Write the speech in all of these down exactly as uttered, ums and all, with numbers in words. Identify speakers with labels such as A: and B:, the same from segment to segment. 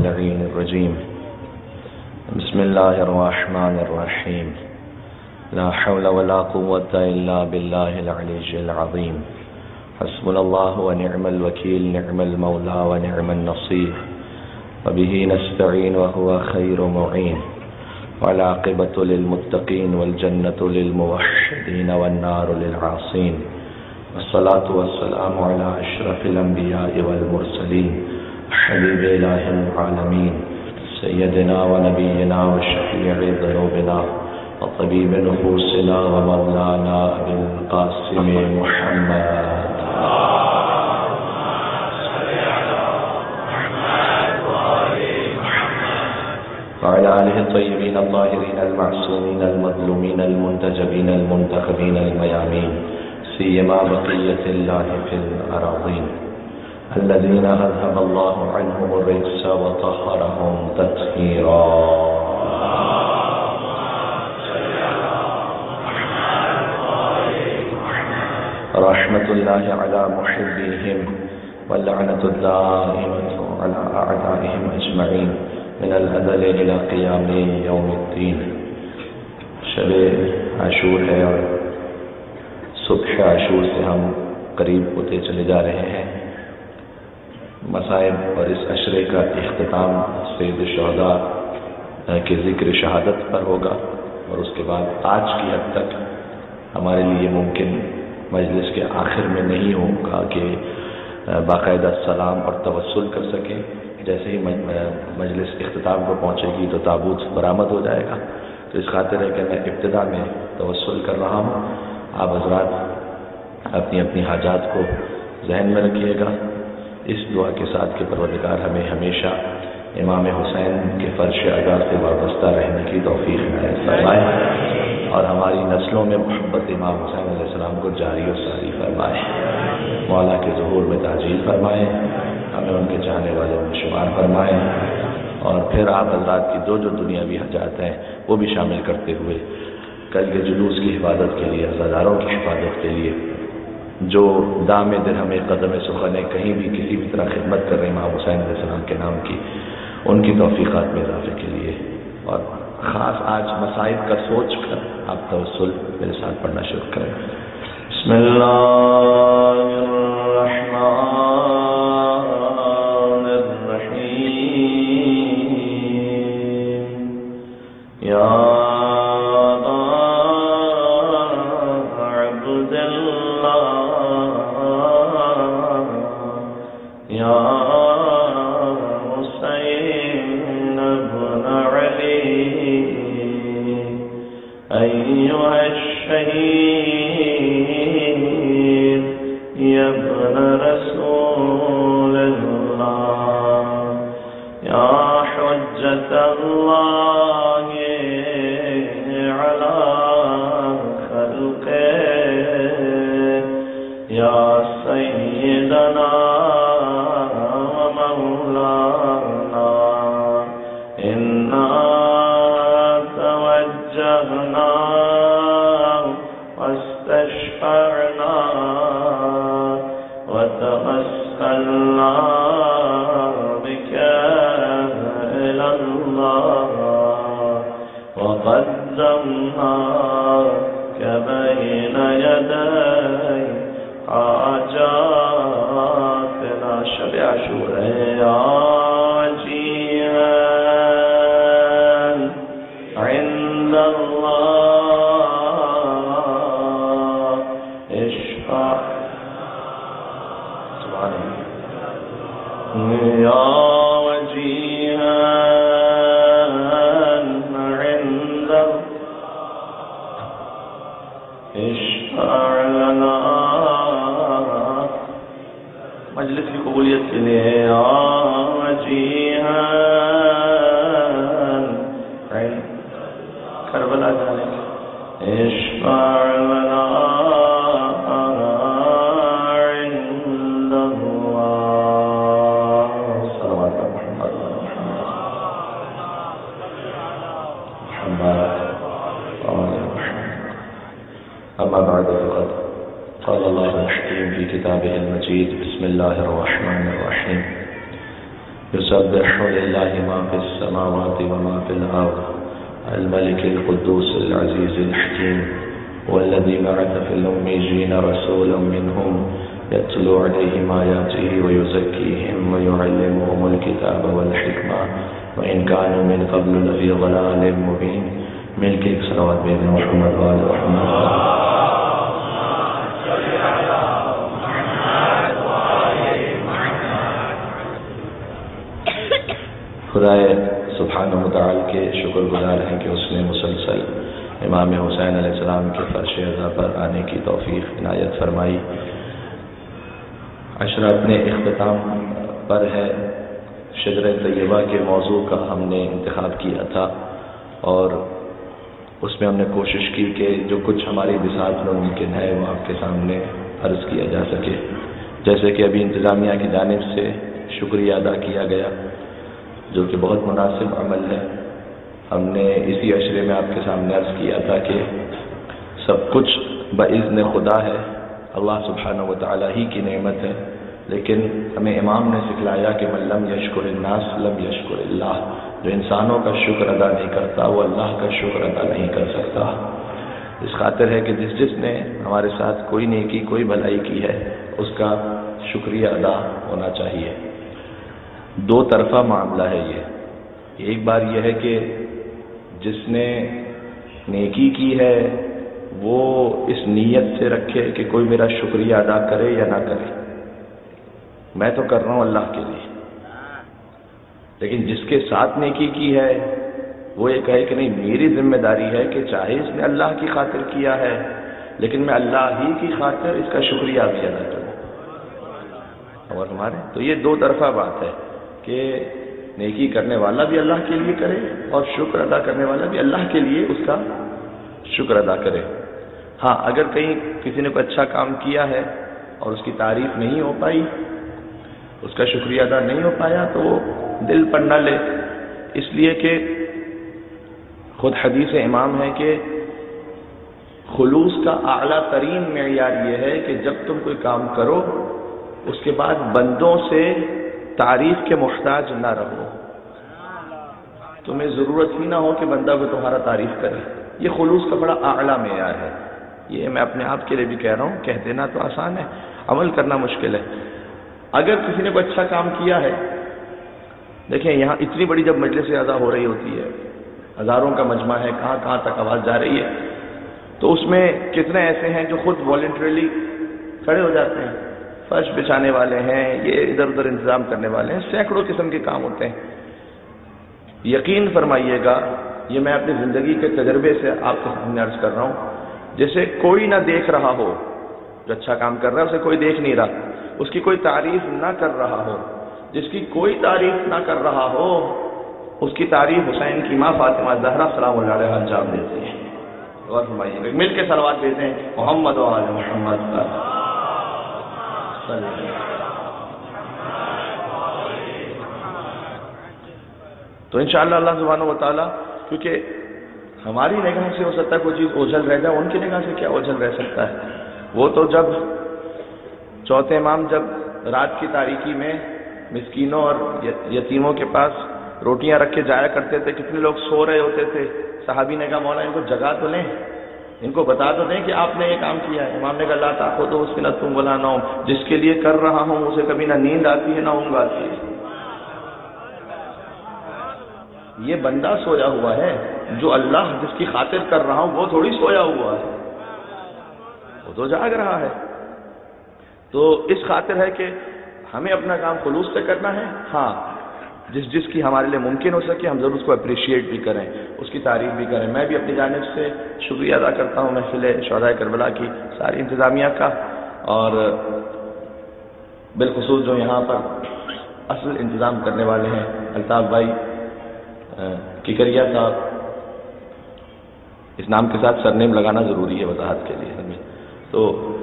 A: اللعين الرجيم. بسم الله الرحمن الرحيم. لا حول ولا قوة إلا بالله العلي العظيم. حسبنا الله ونعم الوكيل، نعم المولى ونعم النصير، وبه نستعين وهو خير معين. والعاقبة للمتقين والجنة للموحدين والنار للعاصين. والصلاة والسلام على أشرف الأنبياء والمرسلين حبيب إله العالمين سيدنا ونبينا وشفيع ذنوبنا وطبيب نفوسنا ومولانا أبي القاسم محمد وعلى آله الطيبين الطاهرين المعصومين المظلومين المنتجبين المنتخبين الميامين، سيما بقية الله في الأراضين الذين أذهب الله عنهم الرجس وطهرهم تطهيرا. رحمة الله على محبيهم واللعنة الدائمة على أعدائهم أجمعين من الأزل إلى قيام يوم الدين. شب عاشور ہے اور صبح عاشور سے ہم قریب ہوتے چلے جا رہے ہیں. مصائب اور اس عشرے کا اختتام سید الشہداء کے ذکر شہادت پر ہوگا، اور اس کے بعد آج کی حد تک ہمارے لیے ممکن مجلس کے آخر میں نہیں ہوگا کہ باقاعدہ سلام اور توسل کر سکیں. جیسے ہی مجلس اختتام کو پہنچے گی تو تابوت برآمد ہو جائے گا. تو اس خاطر ہے کہ میں ابتدا میں توسل کر رہا ہوں. آپ حضرات اپنی اپنی حاجات کو ذہن میں رکھیے گا، اس دعا کے ساتھ کہ پروردگار ہمیں ہمیشہ امام حسین کے فرش عزا سے وابستہ رہنے کی توفیق عنایت فرمائے، اور ہماری نسلوں میں محبت امام حسین علیہ السلام کو جاری و ساری فرمائے. مولا کے ظہور میں تاجیل فرمائے، ہمیں ان کے چاہنے والوں میں شمار فرمائے، اور پھر آپ حضرات کی جو جو دنیاوی حاجات ہیں وہ بھی شامل کرتے ہوئے کل کے جلوس کی حفاظت کے لیے، عزاداروں کی حفاظت کے لیے، جو دام درہم قدم سخن کہیں بھی کسی بھی طرح خدمت کر رہے ہیں امام حسین علیہ السلام کے نام کی، ان کی توفیقات میں اضافے کے لیے. اور خاص آج مصائب کا سوچ کر آپ توسل میرے ساتھ پڑھنا شروع کریں. بسم اللہ الرحمن الرحیم. یا مجلس کی قبولیت کے لیے کربلا جانے أما بعد فقد قال الله الحكيم في كتابه المجيد بسم الله الرحمن الرحيم يسبح لله ما في السماوات وما في الأرض الملك القدوس العزيز الحكيم والذي بعث في الأميين رسولا منهم يتلو عليهم آياته ويزكيهم ويعلمهم الكتاب والحكمة وإن كانوا من قبل لفي ضلال مبين. مل کے ایک صلوات بھیجیں محمد وآل محمد. خدائے سبحانہ وتعالی کے شکر گزار ہیں کہ اس نے مسلسل امام حسین علیہ السلام کے فرش عزا پر آنے کی توفیق عنایت فرمائی. عشرہ اپنے اختتام پر ہے. شجر طیبہ کے موضوع کا ہم نے انتخاب کیا تھا اور اس میں ہم نے کوشش کی کہ جو کچھ ہماری بساط میں ممکن ہے وہ آپ کے سامنے عرض کیا جا سکے. جیسے کہ ابھی انتظامیہ کی جانب سے شکریہ ادا کیا گیا جو کہ بہت مناسب عمل ہے. ہم نے اسی عشرے میں آپ کے سامنے عرض کیا تھا کہ سب کچھ باذن خدا ہے، اللہ سبحانہ و تعالی ہی کی نعمت ہے، لیکن ہمیں امام نے سکھلایا کہ من لم یشکر الناس لم یشکر اللہ. جو انسانوں کا شکر ادا نہیں کرتا وہ اللہ کا شکر ادا نہیں کر سکتا. اس خاطر ہے کہ جس جس نے ہمارے ساتھ کوئی نیکی کوئی بھلائی کی ہے اس کا شکریہ ادا ہونا چاہیے. دو طرفہ معاملہ ہے یہ. ایک بار یہ ہے کہ جس نے نیکی کی ہے وہ اس نیت سے رکھے کہ کوئی میرا شکریہ ادا کرے یا نہ کرے، میں تو کر رہا ہوں اللہ کے لیے. لیکن جس کے ساتھ نیکی کی ہے وہ یہ کہے کہ نہیں، میری ذمہ داری ہے کہ چاہے اس نے اللہ کی خاطر کیا ہے لیکن میں اللہ ہی کی خاطر اس کا شکریہ بھی ادا کروں. اور ہمارے تو یہ دو طرفہ بات ہے کہ نیکی کرنے والا بھی اللہ کے لیے کرے اور شکر ادا کرنے والا بھی اللہ کے لیے اس کا شکر ادا کرے. ہاں اگر کہیں کسی نے کوئی اچھا کام کیا ہے اور اس کی تعریف نہیں ہو پائی، اس کا شکریہ ادا نہیں ہو پایا، تو وہ دل پر نہ لے. اس لیے کہ خود حدیث امام ہے کہ خلوص کا اعلیٰ ترین معیار یہ ہے کہ جب تم کوئی کام کرو اس کے بعد بندوں سے تعریف کے محتاج نہ رہو. تمہیں ضرورت ہی نہ ہو کہ بندہ کو تمہارا تعریف کرے. یہ خلوص کا بڑا اعلیٰ معیار ہے. یہ میں اپنے آپ کے لیے بھی کہہ رہا ہوں، کہہ دینا تو آسان ہے، عمل کرنا مشکل ہے. اگر کسی نے کوئی اچھا کام کیا ہے، دیکھیں یہاں اتنی بڑی جب مجلس اعزا ہو رہی ہوتی ہے، ہزاروں کا مجمع ہے، کہاں کہاں تک آواز جا رہی ہے، تو اس میں کتنے ایسے ہیں جو خود والنٹریلی کھڑے ہو جاتے ہیں. فرش بچھانے والے ہیں، یہ ادھر ادھر انتظام کرنے والے ہیں، سینکڑوں قسم کے کام ہوتے ہیں. یقین فرمائیے گا، یہ میں اپنی زندگی کے تجربے سے آپ کے سامنے عرض کر رہا ہوں، جیسے کوئی نہ دیکھ رہا ہو، جو اچھا کام کر رہا ہے اسے کوئی دیکھ نہیں رہا، اس کی کوئی تعریف نہ کر رہا ہو، جس کی کوئی تعریف نہ کر رہا ہو، اس کی تعریف حسین کی ماں فاطمہ زہرا سلام اللہ علیہا انجام دیتی ہے. غور فرمائیے گا. مل کے صلوات بھیجیں محمد و آل محمد. تو انشاءاللہ اللہ سبحانہ و تعالیٰ، کیونکہ ہماری نگاہ سے ہو سکتا ہے کوئی چیز اوجھل رہ جائے، ان کی نگاہ سے کیا اوجھل رہ سکتا ہے. وہ تو جب چوتھے امام جب رات کی تاریکی میں مسکینوں اور یتیموں کے پاس روٹیاں رکھ کے جایا کرتے تھے، کتنے لوگ سو رہے ہوتے تھے، صحابی نے کہا مولا ان کو جگا تو لیں، ان کو بتا تو دیں کہ آپ نے یہ کام کیا ہے. امام نے کہا لا تأخذہ سنۃ ولا نوم، جس کے لیے کر رہا ہوں اسے کبھی نہ نیند آتی ہے نہ اونگ آتی ہے. یہ بندہ سویا ہوا ہے، جو اللہ جس کی خاطر کر رہا ہوں وہ تھوڑی سویا ہوا ہے، وہ تو جاگ رہا ہے. تو اس خاطر ہے کہ ہمیں اپنا کام خلوص سے کرنا ہے. ہاں جس جس کی ہمارے لیے ممکن ہو سکے ہم ضرور اس کو اپریشیٹ بھی کریں، اس کی تعریف بھی کریں. میں بھی اپنی جانب سے شکریہ ادا کرتا ہوں محفل شہدائے کربلا کی ساری انتظامیہ کا، اور بالخصوص جو یہاں پر اصل انتظام کرنے والے ہیں الطاف بھائی کیکریا صاحب. اس نام کے ساتھ سرنیم لگانا ضروری ہے وضاحت کے لیے، تو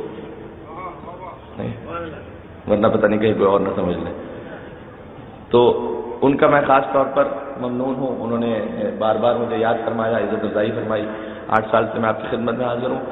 A: نہیں ورنہ پتہ نہیں کہیں کوئی اور نہ سمجھ لیں. تو ان کا میں خاص طور پر ممنون ہوں، انہوں نے بار بار مجھے یاد فرمایا، عزت افزائی فرمائی. آٹھ سال سے میں آپ کی خدمت میں حاضر ہوں.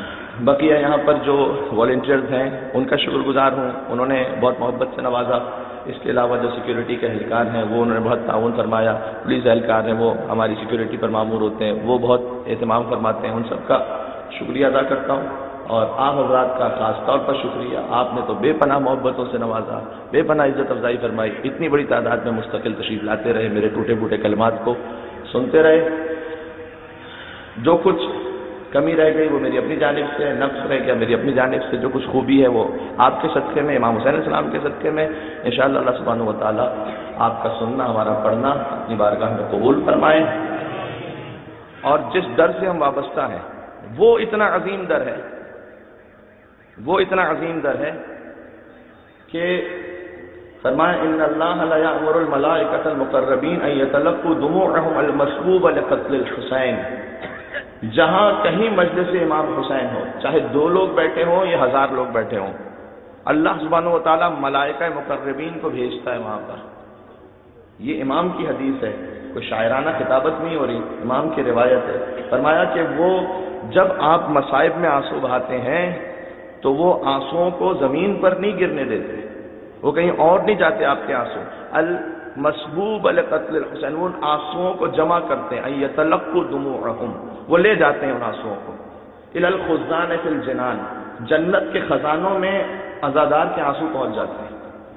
A: بقیہ یہاں پر جو والنٹیئرز ہیں ان کا شکر گزار ہوں، انہوں نے بہت محبت سے نوازا. اس کے علاوہ جو سیکیورٹی کے اہلکار ہیں وہ انہوں نے بہت تعاون فرمایا، پولیس اہلکار ہیں وہ ہماری سیکیورٹی پر مامور ہوتے ہیں، وہ بہت اہتمام فرماتے ہیں، ان سب کا شکریہ ادا کرتا ہوں۔ اور آپ حضرات کا خاص طور پر شکریہ، آپ نے تو بے پناہ محبتوں سے نوازا، بے پناہ عزت افزائی فرمائی، اتنی بڑی تعداد میں مستقل تشریف لاتے رہے، میرے ٹوٹے پھوٹے کلمات کو سنتے رہے۔ جو کچھ کمی رہ گئی وہ میری اپنی جانب سے، نقص رہ گیا میری اپنی جانب سے، جو کچھ خوبی ہے وہ آپ کے صدقے میں، امام حسین علیہ السلام کے صدقے میں انشاءاللہ اللہ سبحانہ و تعالی آپ کا سننا، ہمارا پڑھنا اپنی بارگاہ میں قبول فرمائے۔ اور جس در سے ہم وابستہ ہیں وہ اتنا عظیم در ہے، وہ اتنا عظیم در ہے کہ فرمایا ان اللہ لا یأمر الملائکۃ المقربین ان یتلقوا دموعهم المسبوبۃ لقتل الحسین۔ جہاں کہیں مجلس امام حسین ہو، چاہے دو لوگ بیٹھے ہوں یا ہزار لوگ بیٹھے ہوں، اللہ سبحانہ و تعالیٰ ملائکہ مقربین کو بھیجتا ہے وہاں پر۔ یہ امام کی حدیث ہے، کوئی شاعرانہ خطابت نہیں ہو رہی، امام کی روایت ہے۔ فرمایا کہ وہ جب آپ مصائب میں آنسو بہاتے ہیں تو وہ آنسوؤں کو زمین پر نہیں گرنے دیتے، وہ کہیں اور نہیں جاتے آپ کے آنسو، المسبوب لقتل الحسین، وہ ان آنسوؤں کو جمع کرتے ہیں، یتلقوا دموعهم، وہ لے جاتے ہیں ان آنسوؤں کو، الی الخزان فی الجنان، جنت کے خزانوں میں عزادار کے آنسو پہنچ جاتے ہیں۔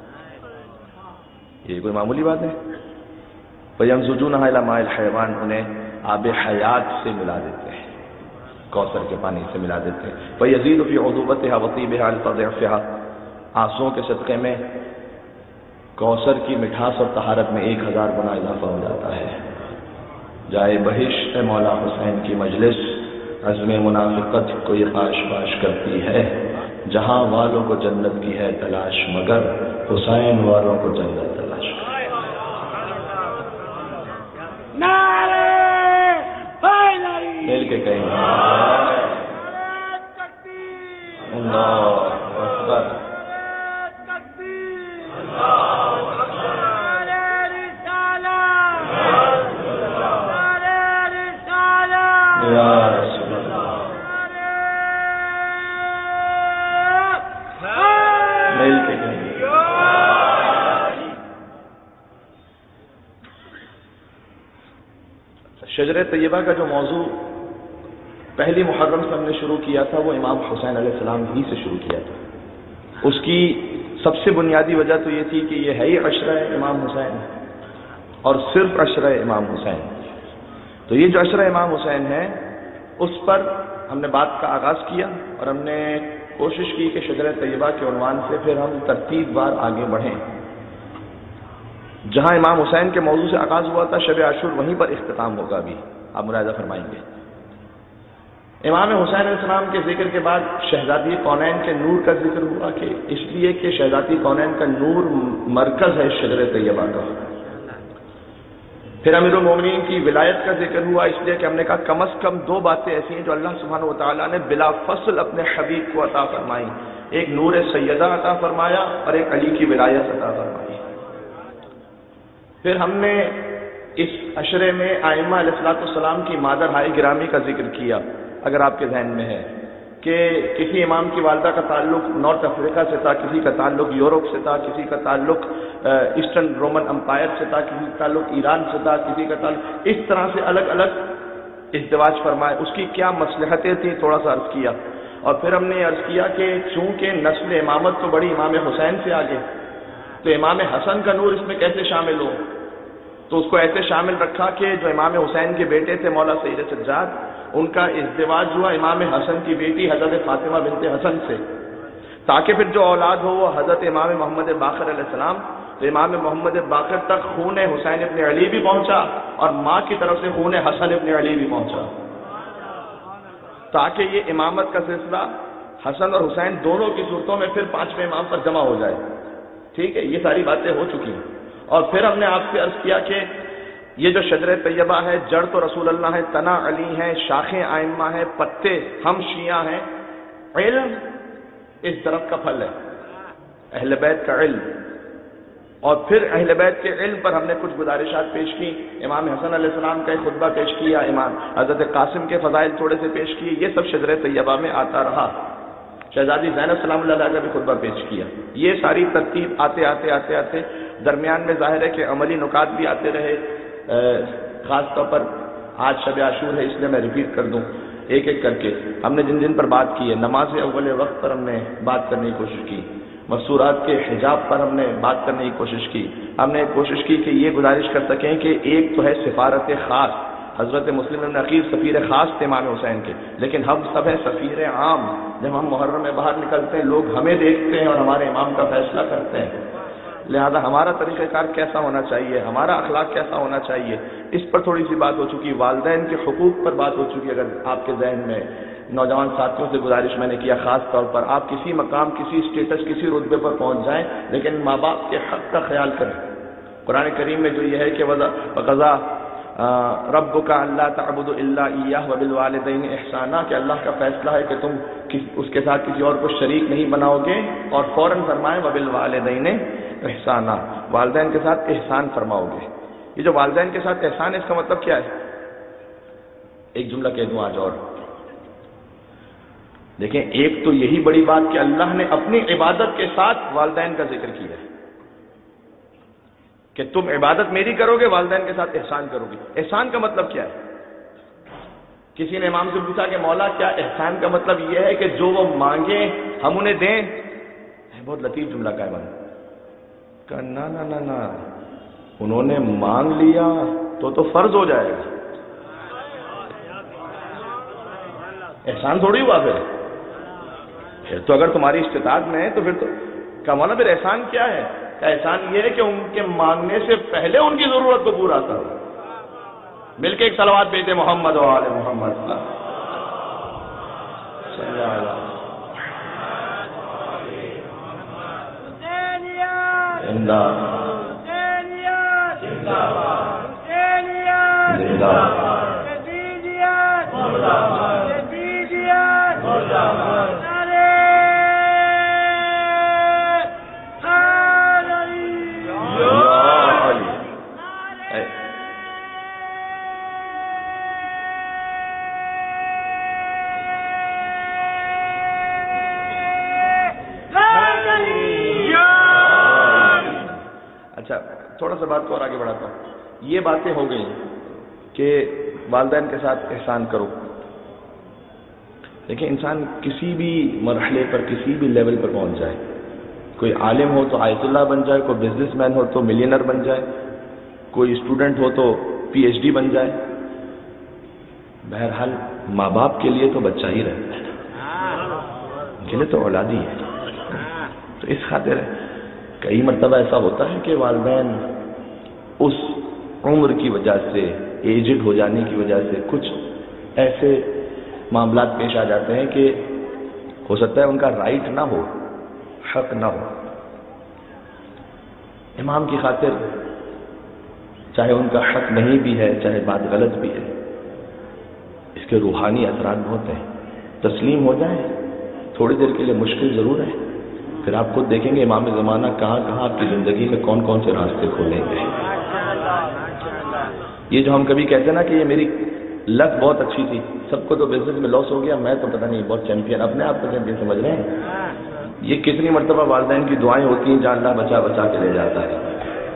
A: یہ کوئی معمولی بات ہے؟ فَيَمْزُجُونَهَا إِلَى مَاءِ الْحَيْوَانِ، انہیں آب حیات سے ملا دیتے ہیں، کوثر کے پانی سے ملا دیتے ہیں۔ فَيَزِيدُ فِي عُذُوبَتِهَا وَطِيبِهَا أَلْفَ ضِعْفِهَا، آنسوؤں کے صدقے میں کوثر کی مٹھاس اور طہارت میں ایک ہزار گنا اضافہ ہو جاتا ہے۔ جائے بہشت مولا حسین کی مجلس عزم منافقت کو یہ خواہش باش کرتی ہے، جہاں والوں کو جنت کی ہے تلاش، مگر حسین والوں کو جنت تلاش ہے۔ مل کے کہیں اللہ اکبر۔ شجر طیبہ کا جو موضوع پہلی محرم سے ہم نے شروع کیا تھا وہ امام حسین علیہ السلام ہی سے شروع کیا تھا۔ اس کی سب سے بنیادی وجہ تو یہ تھی کہ یہ ہے ہی عشرہ امام حسین اور صرف عشرہ امام حسین، تو یہ جو عشرہ امام حسین ہے اس پر ہم نے بات کا آغاز کیا اور ہم نے کوشش کی کہ شجر طیبہ کے عنوان سے پھر ہم ترتیب وار آگے بڑھیں۔ جہاں امام حسین کے موضوع سے آغاز ہوا تھا شب عاشور، وہیں پر اختتام ہوگا، بھی آپ ملاحظہ فرمائیں گے۔ امام حسین علیہ السلام کے ذکر کے بعد شہزادی کونین کے نور کا ذکر ہوا، کہ اس لیے کہ شہزادی کونین کا نور مرکز ہے شجر طیبہ کا۔ پھر امیر المومنین کی ولایت کا ذکر ہوا، اس لیے کہ ہم نے کہا کم از کم دو باتیں ایسی ہیں جو اللہ سبحانہ و تعالیٰ نے بلا فصل اپنے حبیب کو عطا فرمائی، ایک نور سیدہ عطا فرمایا اور ایک علی کی ولایت عطا فرمائی۔ پھر ہم نے اس عشرے میں ائمہ علیہ الصلوۃ والسلام کی مادر ہائے گرامی کا ذکر کیا، اگر آپ کے ذہن میں ہے کہ کسی امام کی والدہ کا تعلق نارتھ افریقہ سے تھا، کسی کا تعلق یورپ سے تھا، کسی کا تعلق ایسٹرن رومن امپائر سے تھا، کسی کا تعلق ایران سے تھا، کسی کا تعلق اس طرح سے الگ الگ ازدواج فرمائے، اس کی کیا مصلحتیں تھیں تھوڑا سا عرض کیا۔ اور پھر ہم نے عرض کیا کہ چونکہ نسل امامت تو بڑی امام حسین سے آگے، تو امام حسن کا نور اس میں کیسے شامل ہو، تو اس کو ایسے شامل رکھا کہ جو امام حسین کے بیٹے تھے مولا سید سجاد، ان کا ازدواج ہوا امام حسن کی بیٹی حضرت فاطمہ بنت حسن سے، تاکہ پھر جو اولاد ہو وہ حضرت امام محمد باقر علیہ السلام، تو امام محمد باقر تک خون حسین ابن علی بھی پہنچا اور ماں کی طرف سے خون حسن ابن علی بھی پہنچا، تاکہ یہ امامت کا سلسلہ حسن اور حسین دونوں کی صورتوں میں پھر پانچویں امام پر جمع ہو جائے۔ ٹھیک ہے، یہ ساری باتیں ہو چکی ہیں۔ اور پھر ہم نے آپ سے عرض کیا کہ یہ جو شجر طیبہ ہے، جڑ تو رسول اللہ ہے، تنا علی ہیں، شاخیں ائمہ ہیں، پتے ہم شیعہ ہیں، علم اس درخت کا پھل ہے، اہل بیت کا علم۔ اور پھر اہل بیت کے علم پر ہم نے کچھ گزارشات پیش کی، امام حسن علیہ السلام کا ایک خطبہ پیش کیا، امام حضرت قاسم کے فضائل تھوڑے سے پیش کیے، یہ سب شجر طیبہ میں آتا رہا۔ شہزادی زینب سلام اللہ علیہ کا بھی خطبہ پیش کیا. یہ ساری ترتیب آتے آتے آتے آتے درمیان میں ظاہر ہے کہ عملی نکات بھی آتے رہے. خاص طور پر آج شب عاشور ہے اس لیے میں ریپیٹ کر دوں ایک ایک کر کے. ہم نے جن جن پر بات کی ہے، نماز اول وقت پر ہم نے بات کرنے کی کوشش کی، مستورات کے حجاب پر ہم نے بات کرنے کی کوشش کی. ہم نے کوشش کی کہ یہ گزارش کر سکیں کہ ایک تو ہے سفارت خاص، حضرت مسلم بن عقیل سفیر خاص تھے امام حسین کے، لیکن ہم سب ہیں سفیر عام. جب ہم محرم میں باہر نکلتے ہیں لوگ ہمیں دیکھتے ہیں اور ہمارے امام کا فیصلہ کرتے ہیں. لہذا ہمارا طریقہ کار کیسا ہونا چاہیے، ہمارا اخلاق کیسا ہونا چاہیے، اس پر تھوڑی سی بات ہو چکی. والدین کے حقوق پر بات ہو چکی. اگر آپ کے ذہن میں نوجوان ساتھیوں سے گزارش میں نے کیا، خاص طور پر آپ کسی مقام، کسی اسٹیٹس، کسی رتبے پر پہنچ جائیں لیکن ماں باپ کے حق کا خیال کریں. قرآن کریم میں جو یہ ہے کہ وَقَضَىٰ رَبُّكَ أَلَّا تَعْبُدُوا إِلَّا إِيَّاهُ وَبِالْوَالِدَيْنِ إِحْسَانًا، کہ اللہ کا فیصلہ ہے کہ تم اس کے ساتھ کسی اور کو شریک نہیں بناؤ گے، اور فوراً فرمائیں وَبِالْوَالِدَيْنِ إِحْسَانًا، والدین کے ساتھ احسان فرماؤ گے. یہ جو والدین کے ساتھ احسان ہے اس کا مطلب کیا ہے؟ ایک جملہ کہہ دوں آج اور دیکھیں. ایک تو یہی بڑی بات کہ اللہ نے اپنی عبادت کے ساتھ والدین کا ذکر کیا ہے کہ تم عبادت میری کرو گے، والدین کے ساتھ احسان کرو گے. احسان کا مطلب کیا ہے؟ کسی نے امام سے پوچھا کہ مولا کیا احسان کا مطلب یہ ہے کہ جو وہ مانگیں ہم انہیں دیں؟ بہت لطیف جملہ کا ہے بھائی. کہا نا نا نا نا انہوں نے مانگ لیا تو تو فرض ہو جائے گا. احسان تھوڑی ہوا پھر پھر تو اگر تمہاری استطاعت میں ہے تو پھر تو کہا مولا پھر احسان کیا ہے؟ کہ احسان یہ ہے کہ ان کے مانگنے سے پہلے ان کی ضرورت کو پورا کرو. مل کے ایک صلوات بھیجتے محمد و آل محمد صلی اللہ علیہ زندہ تھوڑا سا بات کو اور آگے بڑھاتا ہوں. یہ باتیں ہو گئیں کہ والدین کے ساتھ احسان کرو. دیکھیں انسان کسی بھی مرحلے پر، کسی بھی لیول پر پہنچ جائے، کوئی عالم ہو تو آیت اللہ بن جائے، کوئی بزنس مین ہو تو ملینر بن جائے، کوئی اسٹوڈنٹ ہو تو پی ایچ ڈی بن جائے، بہرحال ماں باپ کے لیے تو بچہ ہی رہتا ہے، ان کے لیے تو اولاد ہی ہے. تو اس خاطر کئی مرتبہ ایسا ہوتا ہے کہ والدین اس عمر کی وجہ سے، ایجڈ ہو جانے کی وجہ سے کچھ ایسے معاملات پیش آ جاتے ہیں کہ ہو سکتا ہے ان کا رائٹ نہ ہو، حق نہ ہو. امام کی خاطر چاہے ان کا حق نہیں بھی ہے، چاہے بات غلط بھی ہے، اس کے روحانی اثرات بہت ہیں. تسلیم ہو جائیں، تھوڑی دیر کے لیے مشکل ضرور ہے، پھر آپ خود دیکھیں گے امام زمانہ کہاں کہاں آپ کی زندگی میں کون کون سے راستے کھولیں گے. یہ جو ہم کبھی کہتے ہیں نا کہ یہ میری لک بہت اچھی تھی، سب کو تو بزنس میں لاس ہو گیا، میں تو پتہ نہیں بہت چیمپئن، اپنے آپ کو چیمپئن سمجھ رہے ہیں. یہ کتنی مرتبہ والدین کی دعائیں ہوتی ہیں جہاں اللہ بچا بچا کے لے جاتا ہے.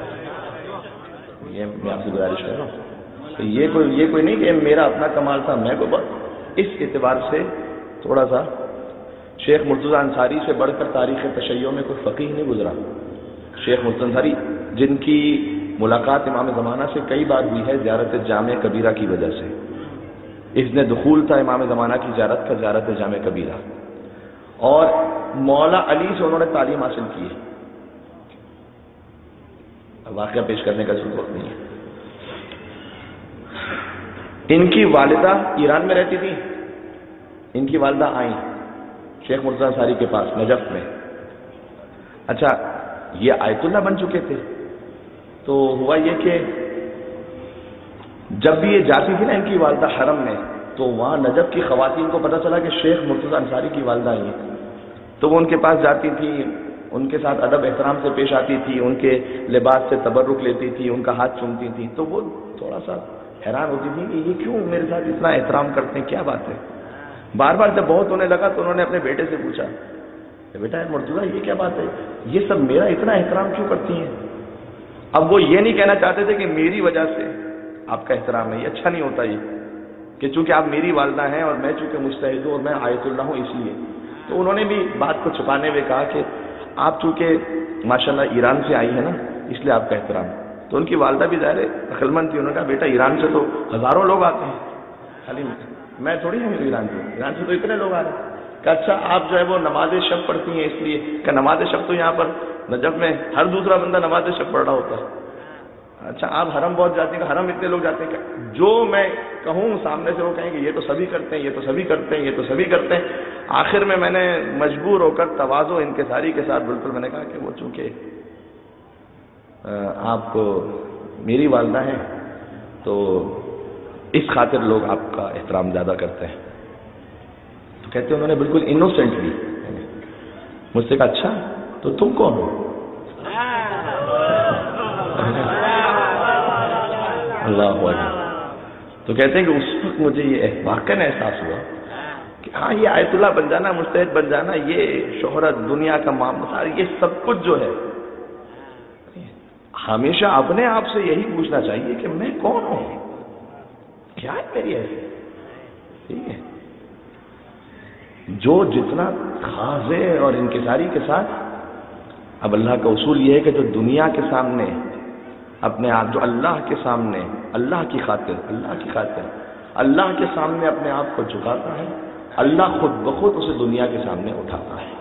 A: یہ میں آپ سے گزارش کر رہا ہوں تو یہ کوئی یہ کوئی نہیں کہ میرا اپنا کمال تھا، میں کو بہت اس اعتبار سے تھوڑا سا شیخ مرتضی انصاری سے بڑھ کر تاریخ تشیع میں کوئی فقیہ نہیں گزرا. شیخ مرتضی انصاری جن کی ملاقات امام زمانہ سے کئی بار ہوئی ہے زیارت جامع کبیرہ کی وجہ سے. اس نے دخول تھا امام زمانہ کی زیارت کا، زیارت جامع کبیرہ، اور مولا علی سے انہوں نے تعلیم حاصل کی ہے. واقعہ پیش کرنے کا ضرورت وقت نہیں ہے. ان کی والدہ ایران میں رہتی تھی، ان کی والدہ آئیں شیخ مرتضی انصاری کے پاس نجف میں. اچھا یہ آیت اللہ بن چکے تھے، تو ہوا یہ کہ جب بھی یہ جاتی تھی نا ان کی والدہ حرم میں، تو وہاں نجف کی خواتین کو پتہ چلا کہ شیخ مرتضی انصاری کی والدہ آئی ہیں، تو وہ ان کے پاس جاتی تھی، ان کے ساتھ ادب احترام سے پیش آتی تھی، ان کے لباس سے تبرک لیتی تھی، ان کا ہاتھ چومتی تھی. تو وہ تھوڑا سا حیران ہوتی تھی کہ یہ کیوں میرے ساتھ اتنا احترام کرتے ہیں، کیا بات ہے. بار بار جب بہت ہونے لگا تو انہوں نے اپنے بیٹے سے پوچھا بیٹا مرتضیٰ یہ کیا بات ہے، یہ سب میرا اتنا احترام کیوں کرتی ہیں؟ اب وہ یہ نہیں کہنا چاہتے تھے کہ میری وجہ سے آپ کا احترام ہے، یہ اچھا نہیں ہوتا یہ کہ چونکہ آپ میری والدہ ہیں اور میں چونکہ مجتہد ہوں اور میں آیت اللہ ہوں اس لیے. تو انہوں نے بھی بات کو چھپانے میں کہا کہ آپ چونکہ ماشاءاللہ ایران سے آئی ہیں نا اس لیے آپ کا احترام. تو ان کی والدہ بھی ظاہر عقل مند تھی، انہوں نے کہا بیٹا ایران سے تو ہزاروں لوگ آتے ہیں، خالی میں تھوڑی ہوں ایران سے، ایران سے تو اتنے لوگ آ رہے ہیں. کہ اچھا آپ جو ہے وہ نماز شب پڑھتی ہیں اس لیے کہ نماز شب تو یہاں پر نجف میں ہر دوسرا بندہ نماز شب پڑھ رہا ہوتا ہے. اچھا آپ حرم بہت جاتے ہیں، حرم اتنے لوگ جاتے ہیں. جو میں کہوں سامنے سے وہ کہیں کہ یہ تو سبھی کرتے ہیں، یہ تو سبھی کرتے ہیں، یہ تو سبھی کرتے ہیں. آخر میں میں نے مجبور ہو کر تواضع انکساری کے ساتھ بالکل میں نے کہا کہ وہ چونکہ آپ میری والدہ ہیں تو اس خاطر لوگ آپ کا احترام زیادہ کرتے ہیں. تو کہتے ہیں انہوں نے بالکل انوسینٹلی مجھ سے کہا اچھا تو تم کون ہو؟ اللہ اکبر. تو کہتے ہیں کہ اس وقت مجھے یہ واقعاً احساس ہوا کہ ہاں یہ آیت اللہ بن جانا، مجتہد بن جانا، یہ شہرت، دنیا کا معاملہ، یہ سب کچھ جو ہے ہمیشہ اپنے آپ سے یہی پوچھنا چاہیے کہ میں کون ہوں، کیا ہے میری ایسی. ٹھیک ہے، جو جتنا خاضع اور انکساری کے ساتھ. اب اللہ کا اصول یہ ہے کہ جو دنیا کے سامنے اپنے آپ، جو اللہ کے سامنے اللہ کی خاطر اللہ کی خاطر اللہ کے سامنے اپنے آپ کو جھکاتا ہے، اللہ خود بخود اسے دنیا کے سامنے اٹھاتا ہے.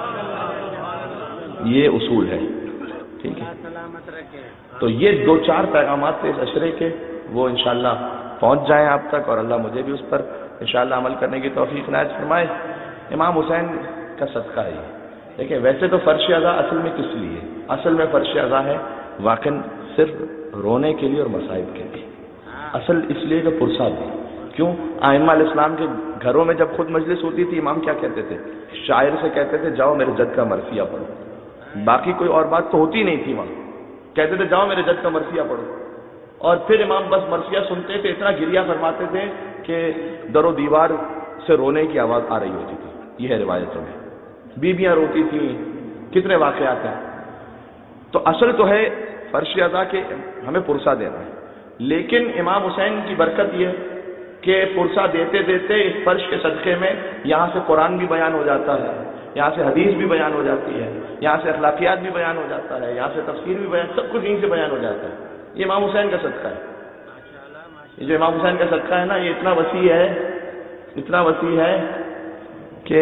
A: یہ اصول ہے. ٹھیک ہے، تو یہ دو چار پیغامات تھے اس عشرے کے، وہ انشاءاللہ پہنچ جائیں آپ تک اور اللہ مجھے بھی اس پر انشاءاللہ عمل کرنے کی توفیق عنایت فرمائے. امام حسین کا صدقہ ہے یہ. دیکھیں ویسے تو فرش ادا اصل میں کس لیے؟ اصل میں فرش ادا ہے واقعاً صرف رونے کے لیے اور مصائب کے لیے. اصل اس لیے کہ پرسا بھی. کیوں؟ ائمہ الاسلام کے گھروں میں جب خود مجلس ہوتی تھی امام کیا کہتے تھے؟ شاعر سے کہتے تھے جاؤ میرے جد کا مرثیہ پڑھو. باقی کوئی اور بات تو ہوتی نہیں تھی وہاں. کہتے تھے جاؤ میرے جد کا مرثیہ پڑھو. اور پھر امام بس مرثیہ سنتے تھے، اتنا گریہ فرماتے تھے کہ در و دیوار سے رونے کی آواز آ رہی ہوتی تھی. یہ ہے روایتوں میں. بیویاں روتی تھیں، کتنے واقعات ہیں. تو اصل تو ہے فرش ادا کے ہمیں پرسا دینا ہے. لیکن امام حسین کی برکت یہ کہ پرسا دیتے دیتے اس فرش کے صدقے میں یہاں سے قرآن بھی بیان ہو جاتا ہے، یہاں سے حدیث بھی بیان ہو جاتی ہے، یہاں سے اخلاقیات بھی بیان ہو جاتا ہے، یہاں سے تفسیر بھی بیان، سب کچھ یہیں سے بیان ہو جاتا ہے. یہ امام حسین کا صدقہ ہے. یہ جو امام حسین کا صدقہ ہے نا یہ اتنا وسیع ہے، اتنا وسیع ہے کہ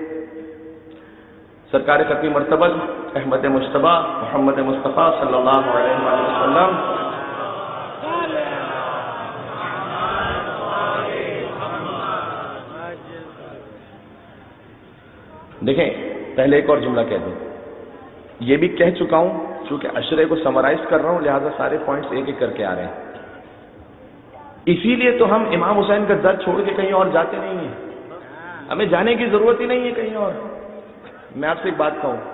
A: سرکار خطی مرتبہ احمد مجتبیٰ محمد مصطفیٰ صلی اللہ علیہ وسلم دیکھیں پہلے ایک اور جملہ کہہ دوں. یہ بھی کہہ چکا ہوں چونکہ عشرے کو سمرائز کر رہا ہوں لہذا سارے پوائنٹس ایک ایک کر کے آ رہے ہیں. اسی لیے تو ہم امام حسین کا در چھوڑ کے کہیں اور جاتے نہیں ہیں. ہمیں جانے کی ضرورت ہی نہیں ہے کہیں اور. میں آپ سے ایک بات کہوں،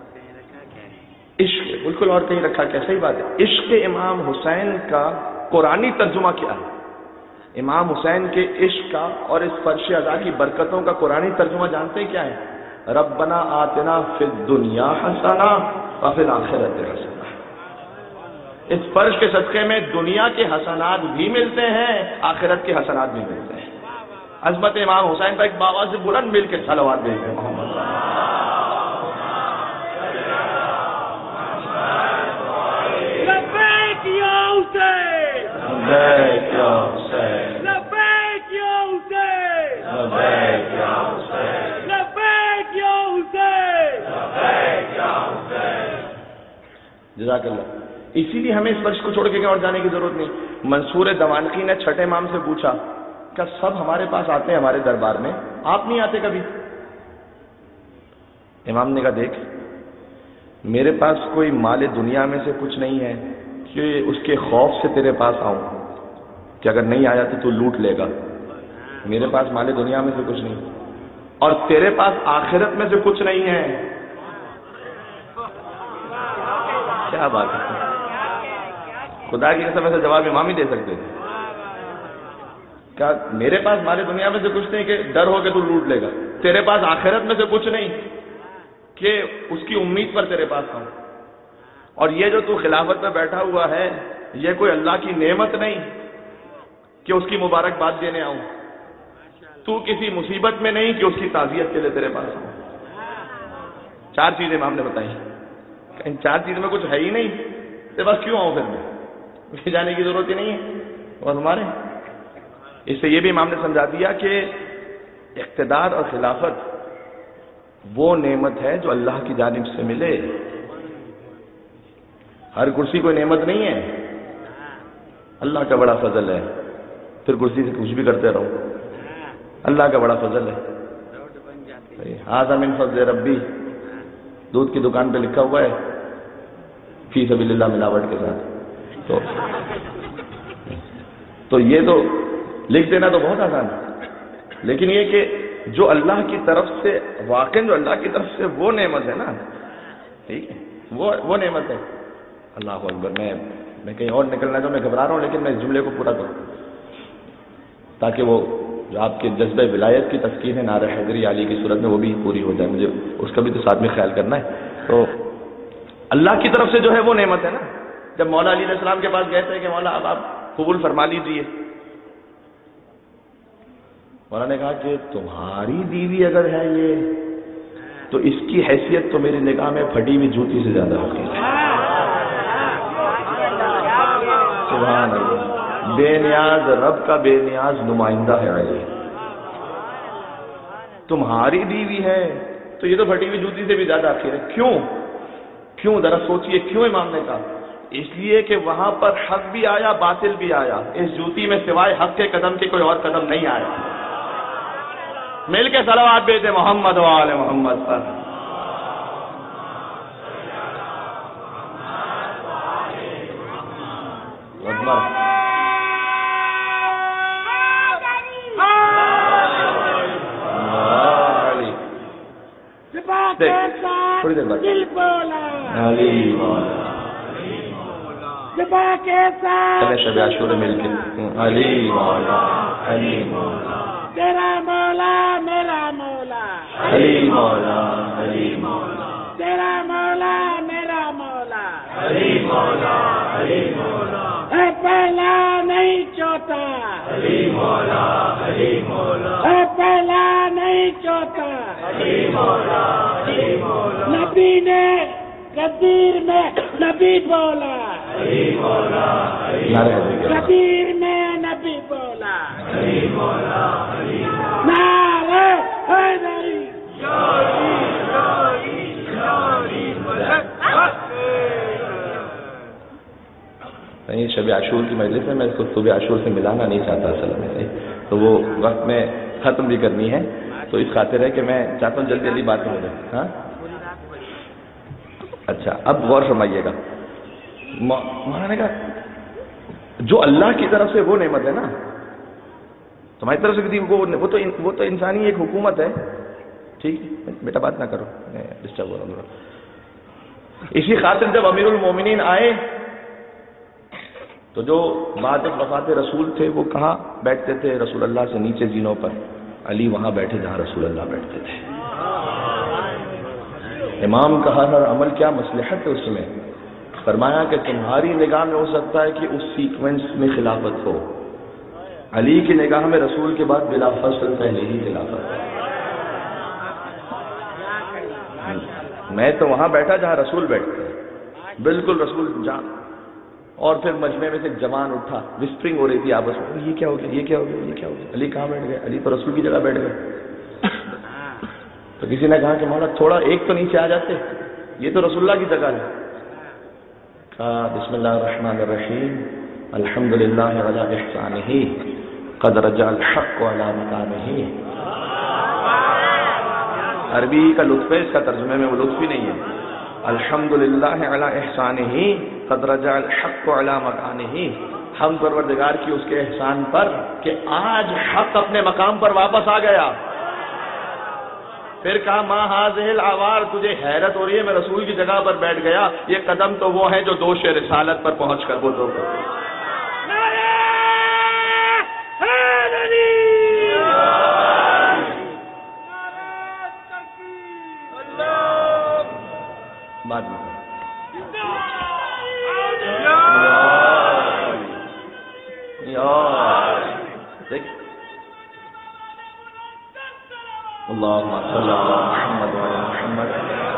A: عشق بالکل اور کہیں رکھا کیا صحیح بات ہے. عشق امام حسین کا قرآنی ترجمہ کیا ہے؟ امام حسین کے عشق کا اور اس فرش ادا کی برکتوں کا قرآنی ترجمہ جانتے ہیں کیا ہے؟ ربنا آتنا فی الدنیا حسنہ وفی الآخرۃ حسنہ. اس فرش کے صدقے میں دنیا کے حسنات بھی ملتے ہیں، آخرت کے حسنات بھی ملتے ہیں. عظمت امام حسین پر ایک باواز سے بلند مل کے صلوات بھیجتے ہیں محمد لبیک یا حسین لبیک یا حسین لبیک یا حسین لبیک یا حسین لبیک یا حسین لبیک یا حسین. جزاک اللہ. اسی لیے ہمیں اس فرش کو چھوڑ کے کہیں اور جانے کی ضرورت نہیں. منصور دوانقی نے چھٹے امام سے پوچھا کہ سب ہمارے پاس آتے ہیں ہمارے دربار میں، آپ نہیں آتے کبھی؟ امام نے کہا دیکھ میرے پاس کوئی مال دنیا میں سے کچھ نہیں ہے کہ اس کے خوف سے تیرے پاس آؤں کہ اگر نہیں آیا تو تو لوٹ لے گا. میرے پاس مال دنیا میں سے کچھ نہیں اور تیرے پاس آخرت میں سے کچھ نہیں ہے. کیا بات ہے، خدا کی قسم ایسا جواب امام ہی دے سکتے تھے. کیا میرے پاس مال دنیا میں سے کچھ نہیں کہ ڈر ہو کے تو لوٹ لے گا، تیرے پاس آخرت میں سے کچھ نہیں. کہ اس کی امید پر تیرے پاس آؤں. اور یہ جو تو خلافت میں بیٹھا ہوا ہے یہ کوئی اللہ کی نعمت نہیں کہ اس کی مبارکباد دینے آؤں. تو کسی مصیبت میں نہیں کہ اس کی تعزیت کے لیے تیرے پاس آؤں. چار چیزیں امام نے بتائی. ان چار چیزوں میں کچھ ہے ہی نہیں تو بس کیوں آؤں پھر میں؟ مجھے جانے کی ضرورت ہی نہیں ہے. اور ہمارے اس سے یہ بھی امام نے سمجھا دیا کہ اقتدار اور خلافت وہ نعمت ہے جو اللہ کی جانب سے ملے. ہر کرسی کوئی نعمت نہیں ہے، اللہ کا بڑا فضل ہے. پھر کرسی سے کچھ بھی کرتے رہو، اللہ کا بڑا فضل ہے. ھذا من فضل ربی، دودھ کی دکان پہ لکھا ہوا ہے فی سبیل اللہ ملاوٹ کے ساتھ. تو تو یہ تو لکھ دینا تو بہت آسان ہے، لیکن یہ کہ جو اللہ کی طرف سے واقع جو اللہ کی طرف سے وہ نعمت ہے نا، ٹھیک ہے، وہ وہ نعمت ہے. اللہ اکبر. میں میں کہیں اور نکلنا تو میں گھبرا رہا ہوں، لیکن میں اس جملے کو پورا کروں تاکہ وہ جو آپ کے جذبہ ولایت کی تذکیر ہے نعرہ حیدری علی کی صورت میں وہ بھی پوری ہو جائے. مجھے اس کا بھی تو ساتھ میں خیال کرنا ہے. تو اللہ کی طرف سے جو ہے وہ نعمت ہے نا. جب مولا علی علیہ السلام کے پاس گئے تھے کہ مولا اب آپ قبول فرما لیجیے، مولا نے کہا کہ تمہاری بیوی اگر ہے یہ تو اس کی حیثیت تو میری نگاہ میں پھٹی ہوئی جوتی سے زیادہ ہوتی ہے. سبحان اللہ. بے نیاز رب کا بے نیاز نمائندہ ہے علی. تمہاری بیوی ہے تو یہ تو پھٹی ہوئی جوتی سے بھی زیادہ آخر ہے. کیوں کیوں ذرا سوچئے کیوں امام نے کہا؟ اس لیے کہ وہاں پر حق بھی آیا باطل بھی آیا. اس جوتی میں سوائے حق کے قدم کے کوئی اور قدم نہیں آیا. مل کے صلوات بھیجے محمد و آل محمد پر. تھوڑی دیر بعد چلے شب عاشور مل کے علی مولا علی مولا
B: تیرا مولا میرا مولا
A: علی مولا علی مولا
B: تیرا مولا میرا مولا
A: علی مولا علی مولا
B: اے پہلا نہیں چوتھا
A: علی مولا علی مولا
B: اے پہلا نہیں چوتھا
A: علی مولا علی مولا
B: نبی نے غدیر میں نبی بولا
A: علی مولا علی مولا
B: غدیر میں نبی بولا
A: علی مولا علی
B: نعرہ حیدری
A: نہیں. شب عاشور کی مجلس میں میں اس کو صبح عاشور سے ملانا نہیں چاہتا اصل میں، تو وہ وقت میں ختم بھی کرنی ہے، تو اس خاطر ہے کہ میں چاہتا ہوں جلدی جلدی بات ہو جائے. ہاں اچھا اب غور فرمائیے گا. مولانا نے کہا جو اللہ کی طرف سے وہ نعمت ہے نا، تمہاری طرف سے وہ تو وہ تو انسانی ایک حکومت ہے. ٹھیک ہے بیٹا بات نہ کرو، میں ڈسٹرب ہو رہا ہوں. اسی خاطر جب امیر المومنین آئے تو جو بعد وفات رسول تھے وہ کہاں بیٹھتے تھے؟ رسول اللہ سے نیچے زینوں پر. علی وہاں بیٹھے جہاں رسول اللہ بیٹھتے تھے. امام کا ہر ہر عمل کیا مصلحت ہے اس میں. فرمایا کہ تمہاری نگاہ میں ہو سکتا ہے کہ اس سیکوینس میں خلافت ہو، علی کی نگاہ میں رسول کے بعد بلا فصل پہلے ہی خلافت ہے. میں تو وہاں بیٹھا جہاں رسول بیٹھتے ہیں، بالکل رسول جہاں. اور پھر مجمع میں سے ایک جوان اٹھا، وسپرنگ ہو رہی تھی آپس میں، یہ کیا ہو گیا یہ کیا ہو گیا یہ کیا ہو گیا علی کہاں بیٹھ گئے؟ علی تو رسول کی جگہ بیٹھ گئے. تو کسی نے کہا کہ مولا تھوڑا ایک تو نیچے آ جاتے، یہ تو رسول اللہ کی جگہ ہے. کہا بسم اللہ الرحمن الرحیم الحمدللہ علی احسانہ قد رجع الحق علی مکانہ. عربی کا لطف ہے، اس کا ترجمے میں وہ لطف بھی نہیں ہے. الحمدللہ علی احسانہ قد رجع الحق علی مکانہ. ہم پروردگار کی اس کے احسان پر کہ آج حق اپنے مقام پر واپس آ گیا. پھر کہا ما ھذہ العوار، تجھے حیرت ہو رہی ہے میں رسول کی جگہ پر بیٹھ گیا، یہ قدم تو وہ ہیں جو دوش رسالت پر پہنچ کر وہ دو کہیں اور دیکھ اللہم صلی علی محمد وعلی محمد.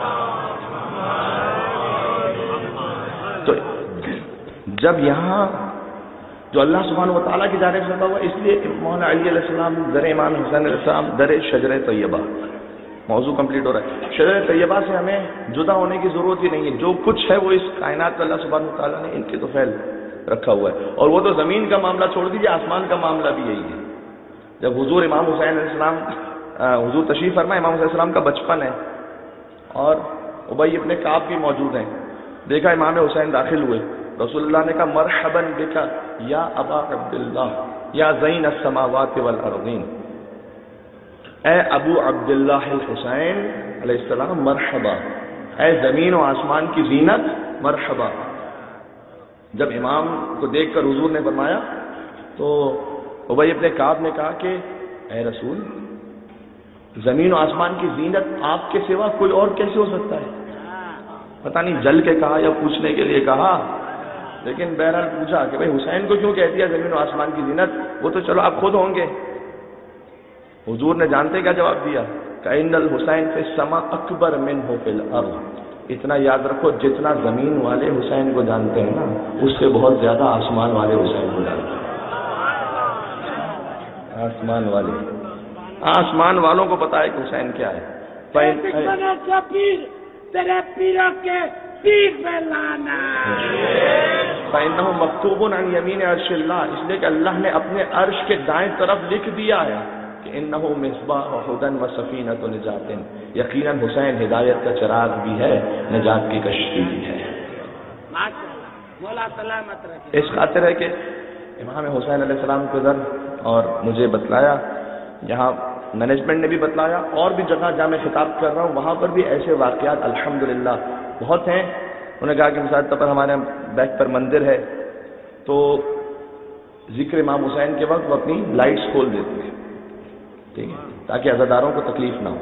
A: تو جب یہاں جو اللہ سبحانہ و تعالیٰ کی جانب سے ہوتا ہوا، اس لیے مولانا علی علیہ السلام در امام حسین علیہ السلام در شجر طیبہ، موضوع کمپلیٹ ہو رہا ہے. شجر طیبہ سے ہمیں جدا ہونے کی ضرورت ہی نہیں ہے. جو کچھ ہے وہ اس کائنات میں اللہ سبحانہ و تعالیٰ نے ان کے تو پھیل رکھا ہوا ہے. اور وہ تو زمین کا معاملہ چھوڑ دیجیے، آسمان کا معاملہ بھی یہی ہے. جب حضور امام حسین علیہ السلام حضور تشریف فرما، امام حسین علیہ السلام کا بچپن ہے اور ابی ابن کعب بھی موجود ہیں. دیکھا امام حسین داخل ہوئے، رسول اللہ نے کہا مرحبا بک یا ابا عبداللہ یا زین السماوات والارضین، اے ابو عبداللہ الحسین علیہ السلام مرحبا، اے زمین و آسمان کی زینت مرحبا. جب امام کو دیکھ کر حضور نے فرمایا تو ابی ابن کعب نے کہا کہ اے رسول، زمین و آسمان کی زینت آپ کے سوا کوئی اور کیسے ہو سکتا ہے؟ پتہ نہیں جل کے کہا یا پوچھنے کے لیے کہا، لیکن بہرحال پوچھا کہ بھائی حسین کو کیوں کہہ دیا زمین و آسمان کی زینت؟ وہ تو چلو آپ خود ہوں گے. حضور نے جانتے کیا جواب دیا؟ کہ ان الحسین فی السما اکبر منہ فی الارض. اتنا یاد رکھو، جتنا زمین والے حسین کو جانتے ہیں نا، اس سے بہت زیادہ آسمان والے حسین کو جانتے ہیں. آسمان والے آسمان والوں کو پتا ہے کہ حسین کیا ہے.
B: تیرے پیروں کے پیر میں لانا
A: فإنه مکتوب عن یمین عرش اللہ، اس لیے کہ اللہ نے اپنے عرش کے دائیں طرف لکھ دیا ہے کہ انه مصباح ہدی و سفینۃ نجات، یقیناً حسین ہدایت کا چراغ بھی ہے، نجات کی کشتی بھی ہے.
B: مولا سلامت رکھے.
A: اس خاطر ہے کہ امام حسین علیہ السلام کو ادھر اور مجھے بتلایا، یہاں مینجمنٹ نے بھی بتلایا، اور بھی جگہ جہاں میں خطاب کر رہا ہوں وہاں پر بھی ایسے واقعات الحمدللہ بہت ہیں. انہوں نے کہا کہ مثال طور پر ہمارے بیک پر مندر ہے تو ذکر امام حسین کے وقت وہ اپنی لائٹس کھول دیتے ہیں، ٹھیک ہے، تاکہ عزاداروں کو تکلیف نہ ہو،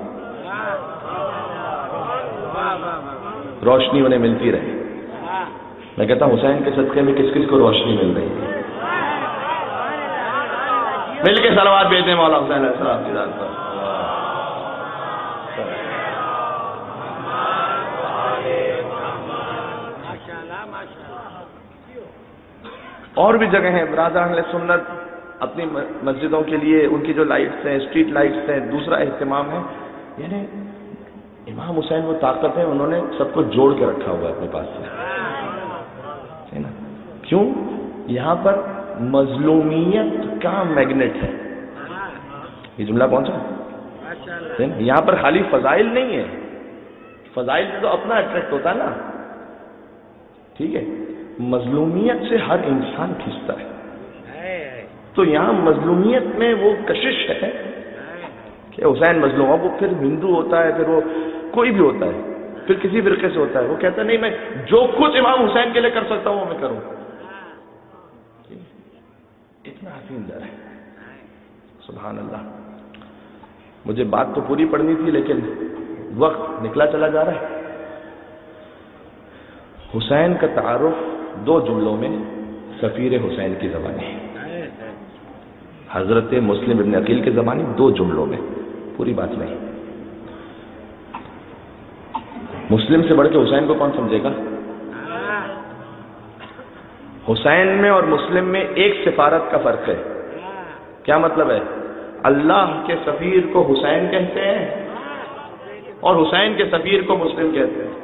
A: روشنی انہیں ملتی رہے. میں کہتا ہوں حسین کے صدقے میں کس کس کو روشنی مل رہی ہے؟ مل کے صلوات بھیجتے ہیں مولا حسین علیہ السلام کی ذات پر. اور بھی جگہ ہیں برادران اہل سنت اپنی مسجدوں کے لیے ان کی جو لائٹس ہیں، اسٹریٹ لائٹس ہیں، دوسرا اہتمام ہے. یعنی امام حسین وہ طاقت ہے، انہوں نے سب کو جوڑ کے رکھا ہوا ہے اپنے پاس سے، ہے نا. کیوں؟ یہاں پر مظلومیت کا میگنیٹ ہے. یہ جملہ کون سا؟ یہاں پر خالی فضائل نہیں ہے، فضائل سے تو اپنا اٹریکٹ ہوتا ہے نا، ٹھیک ہے، مظلومیت سے ہر انسان کھنچتا ہے. تو یہاں مظلومیت میں وہ کشش ہے کہ حسین مظلوم ہو، وہ پھر ہندو ہوتا ہے، پھر وہ کوئی بھی ہوتا ہے، پھر کسی فرقے سے ہوتا ہے، وہ کہتا ہے نہیں میں جو کچھ امام حسین کے لیے کر سکتا ہوں وہ میں کروں. اتنا حسین در ہے، سبحان اللہ. مجھے بات تو پوری پڑھنی تھی لیکن وقت نکلا چلا جا رہا ہے. حسین کا تعارف دو جملوں میں سفیر حسین کی زبانی، حضرت مسلم ابن عقیل کی زبانی، دو جملوں میں، پوری بات نہیں. مسلم سے بڑھ کے حسین کو کون سمجھے گا؟ حسین میں اور مسلم میں ایک سفارت کا فرق ہے. کیا مطلب ہے؟ اللہ کے سفیر کو حسین کہتے ہیں اور حسین کے سفیر کو مسلم کہتے ہیں.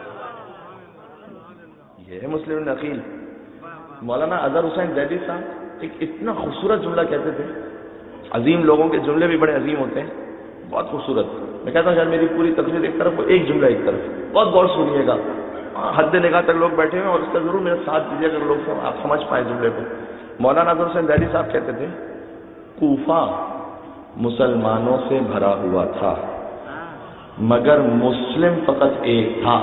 A: یہ ہے مسلم ابن عقیل. مولانا اظہر حسین زیدی صاحب ایک اتنا خوبصورت جملہ کہتے تھے. عظیم لوگوں کے جملے بھی بڑے عظیم ہوتے ہیں، بہت خوبصورت. میں کہتا ہوں شاید میری پوری تقریر ایک طرف ہو، ایک جملہ ایک طرف، بہت غور سنیے گا. حد نگاہ تک لوگ بیٹھے ہیں اور اس کا ضرور میرا ساتھ دیجیے اگر لوگ آپ سمجھ پائیں جملے کو. مولانا اظہر حسین زیدی صاحب کہتے تھے کوفہ مسلمانوں سے بھرا ہوا تھا مگر مسلم فقط ایک تھا.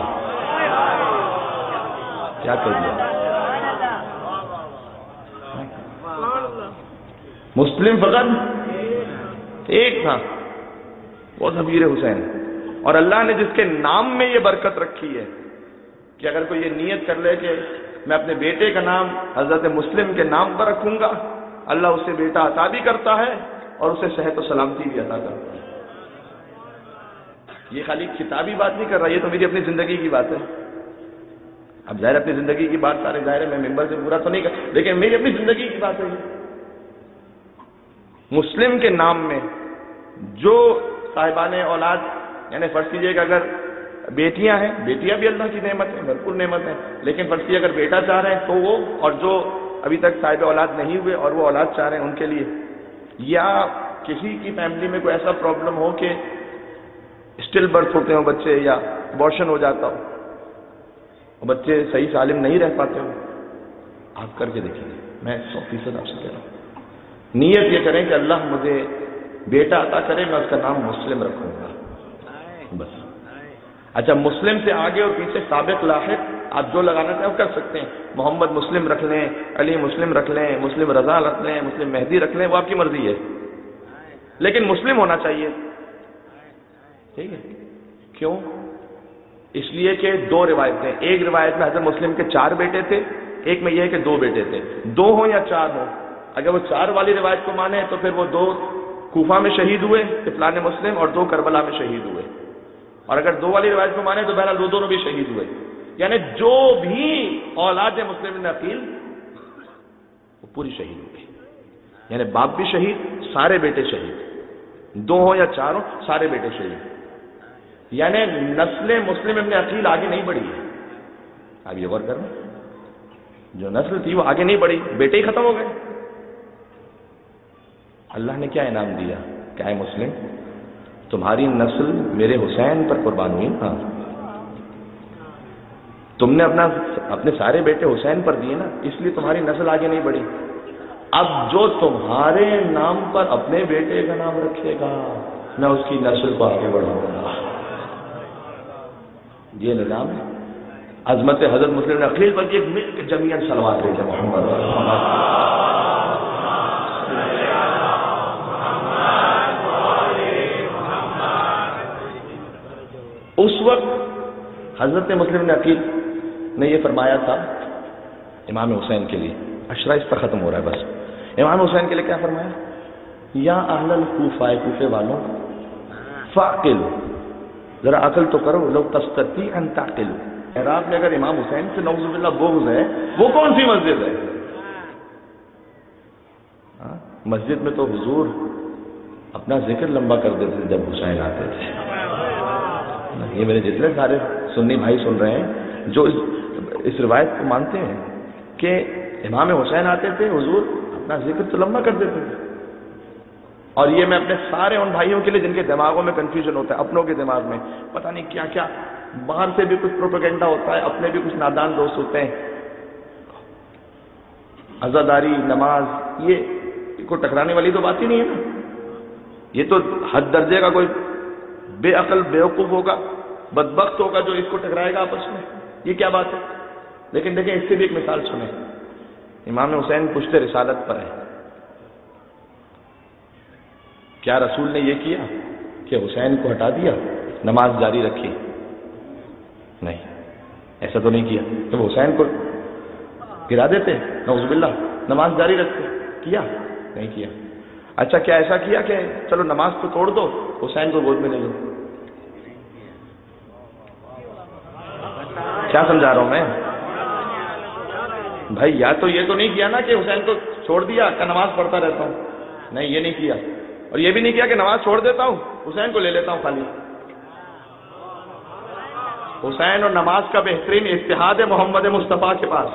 A: کیا کر دیا؟ مسلم فقط ایک تھا، وہ سفیر حسین. اور اللہ نے جس کے نام میں یہ برکت رکھی ہے کہ اگر کوئی یہ نیت کر لے کہ میں اپنے بیٹے کا نام حضرت مسلم کے نام پر رکھوں گا اللہ اسے بیٹا عطا بھی کرتا ہے اور اسے صحت و سلامتی بھی عطا کرتا ہے. یہ خالی کتابی بات نہیں کر رہا، یہ تو میری اپنی زندگی کی بات ہے. اب ظاہر اپنی زندگی کی بات سارے ظاہر ہے، میں ممبر سے پورا تو نہیں کر، لیکن میری اپنی زندگی کی بات ہے. مسلم کے نام میں جو صاحبان اولاد، یعنی فرض کیجیے کہ اگر بیٹیاں ہیں، بیٹیاں بھی اللہ کی نعمت ہیں، بھرپور نعمت ہیں، لیکن فرض کیجیے اگر بیٹا چاہ رہے ہیں تو وہ، اور جو ابھی تک صاحب اولاد نہیں ہوئے اور وہ اولاد چاہ رہے ہیں ان کے لیے، یا کسی کی فیملی میں کوئی ایسا پرابلم ہو کہ اسٹل برتھ ہوتے ہوں بچے یا ابارشن ہو جاتا ہو اور بچے صحیح سالم نہیں رہ پاتے ہو، آپ کر کے دیکھیں. میں سو فیصد آپ سے کہہ رہا ہوں، نیت یہ کریں کہ اللہ مجھے بیٹا عطا کرے، میں اس کا نام مسلم رکھوں گا بس. اچھا، مسلم سے آگے اور پیچھے سابق لاحق آپ جو لگانا چاہیں وہ کر سکتے ہیں. محمد مسلم رکھ لیں، علی مسلم رکھ لیں، مسلم رضا رکھ لیں، مسلم مہدی رکھ لیں، وہ آپ کی مرضی ہے، لیکن مسلم ہونا چاہیے. ٹھیک ہے؟ کیوں؟ اس لیے کہ دو روایتیں، ایک روایت میں حضرت مسلم کے چار بیٹے تھے، ایک میں یہ ہے کہ دو بیٹے تھے. دو ہوں یا چار ہوں، اگر وہ چار والی روایت کو مانے تو پھر وہ دو کوفہ میں شہید ہوئے طفلان مسلم اور دو کربلا میں شہید ہوئے، اور اگر دو والی روایت کو مانے تو بہرحال دو دونوں بھی شہید ہوئے. یعنی جو بھی اولاد مسلم بن عقیل وہ پوری شہید ہو گئی. یعنی باپ بھی شہید، سارے بیٹے شہید، دو ہوں یا چار ہوں سارے بیٹے شہید. یعنی نسل مسلم ابن عقیل آگے نہیں بڑھی ہے. اب یہ غور کرنا، جو نسل تھی وہ آگے نہیں بڑھی، بیٹے ہی ختم ہو گئے. اللہ نے کیا انعام دیا کہ اے مسلم، تمہاری نسل میرے حسین پر قربان ہوئی. ہاں، تم نے اپنا اپنے سارے بیٹے حسین پر دیے نا، اس لیے تمہاری نسل آگے نہیں بڑھی. اب جو تمہارے نام پر اپنے بیٹے کا نام رکھے گا میں اس کی نسل کو آگے بڑھاؤں گا. یہ نظام ہے. عظمت حضرت مسلم عقیل پر ایک مل کے جمیعاً صلوات بھیجے محمد. اس وقت حضرت مسلم عقیل نے یہ فرمایا تھا امام حسین کے لیے، عشرہ اس پر ختم ہو رہا ہے بس. امام حسین کے لیے کیا فرمایا؟ یا اہل الکوفہ، کوفے والوں، فاعقلوا، ذرا عقل تو کرو، لو تستطیع ان تعقلوا. عراق میں اگر امام حسین سے نعوذ باللہ بغض ہے، وہ کون سی مسجد ہے؟ مسجد میں تو حضور اپنا ذکر لمبا کر دیتے تھے جب حسین آتے تھے. یہ میرے جتنے سارے سنی بھائی سن رہے ہیں جو اس, اس روایت کو مانتے ہیں کہ امام حسین آتے تھے حضور اپنا ذکر تو لمبا کر دیتے تھے. اور یہ میں اپنے سارے ان بھائیوں کے لیے جن کے دماغوں میں کنفیوژن ہوتا ہے، اپنوں کے دماغ میں پتہ نہیں کیا کیا، باہر سے بھی کچھ پروپیگنڈا ہوتا ہے، اپنے بھی کچھ نادان دوست ہوتے ہیں. عزاداری، نماز، یہ کو ٹکرانے والی تو بات ہی نہیں ہے نا. یہ تو حد درجے کا کوئی بے عقل بیوقوف ہوگا، بدبخت ہوگا جو اس کو ٹکرائے گا آپس میں. یہ کیا بات ہے؟ لیکن دیکھیں اس سے بھی ایک مثال سنیں. امام حسین پشت رسالت پر ہے. کیا رسول نے یہ کیا کہ حسین کو ہٹا دیا، نماز جاری رکھی؟ نہیں، ایسا تو نہیں کیا. تو حسین کو گرا دیتے نعوذ باللہ، نماز جاری رکھتے؟ کیا؟ نہیں کیا. اچھا کیا ایسا کیا کہ چلو نماز تو توڑ دو، حسین کو گود میں لے لو؟ کیا سمجھا رہا ہوں میں بھائی؟ یا تو یہ تو نہیں کیا نا کہ حسین کو چھوڑ دیا کہ نماز پڑھتا رہتا ہوں، نہیں یہ نہیں کیا. اور یہ بھی نہیں کیا کہ نماز چھوڑ دیتا ہوں حسین کو لے لیتا ہوں خالی. حسین اور نماز کا بہترین اتحاد ہے محمد مصطفیٰ کے پاس.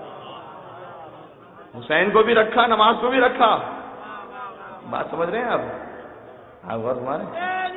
A: حسین کو بھی رکھا، نماز کو بھی رکھا. بات سمجھ رہے ہیں آپ؟ آپ غور ہمارے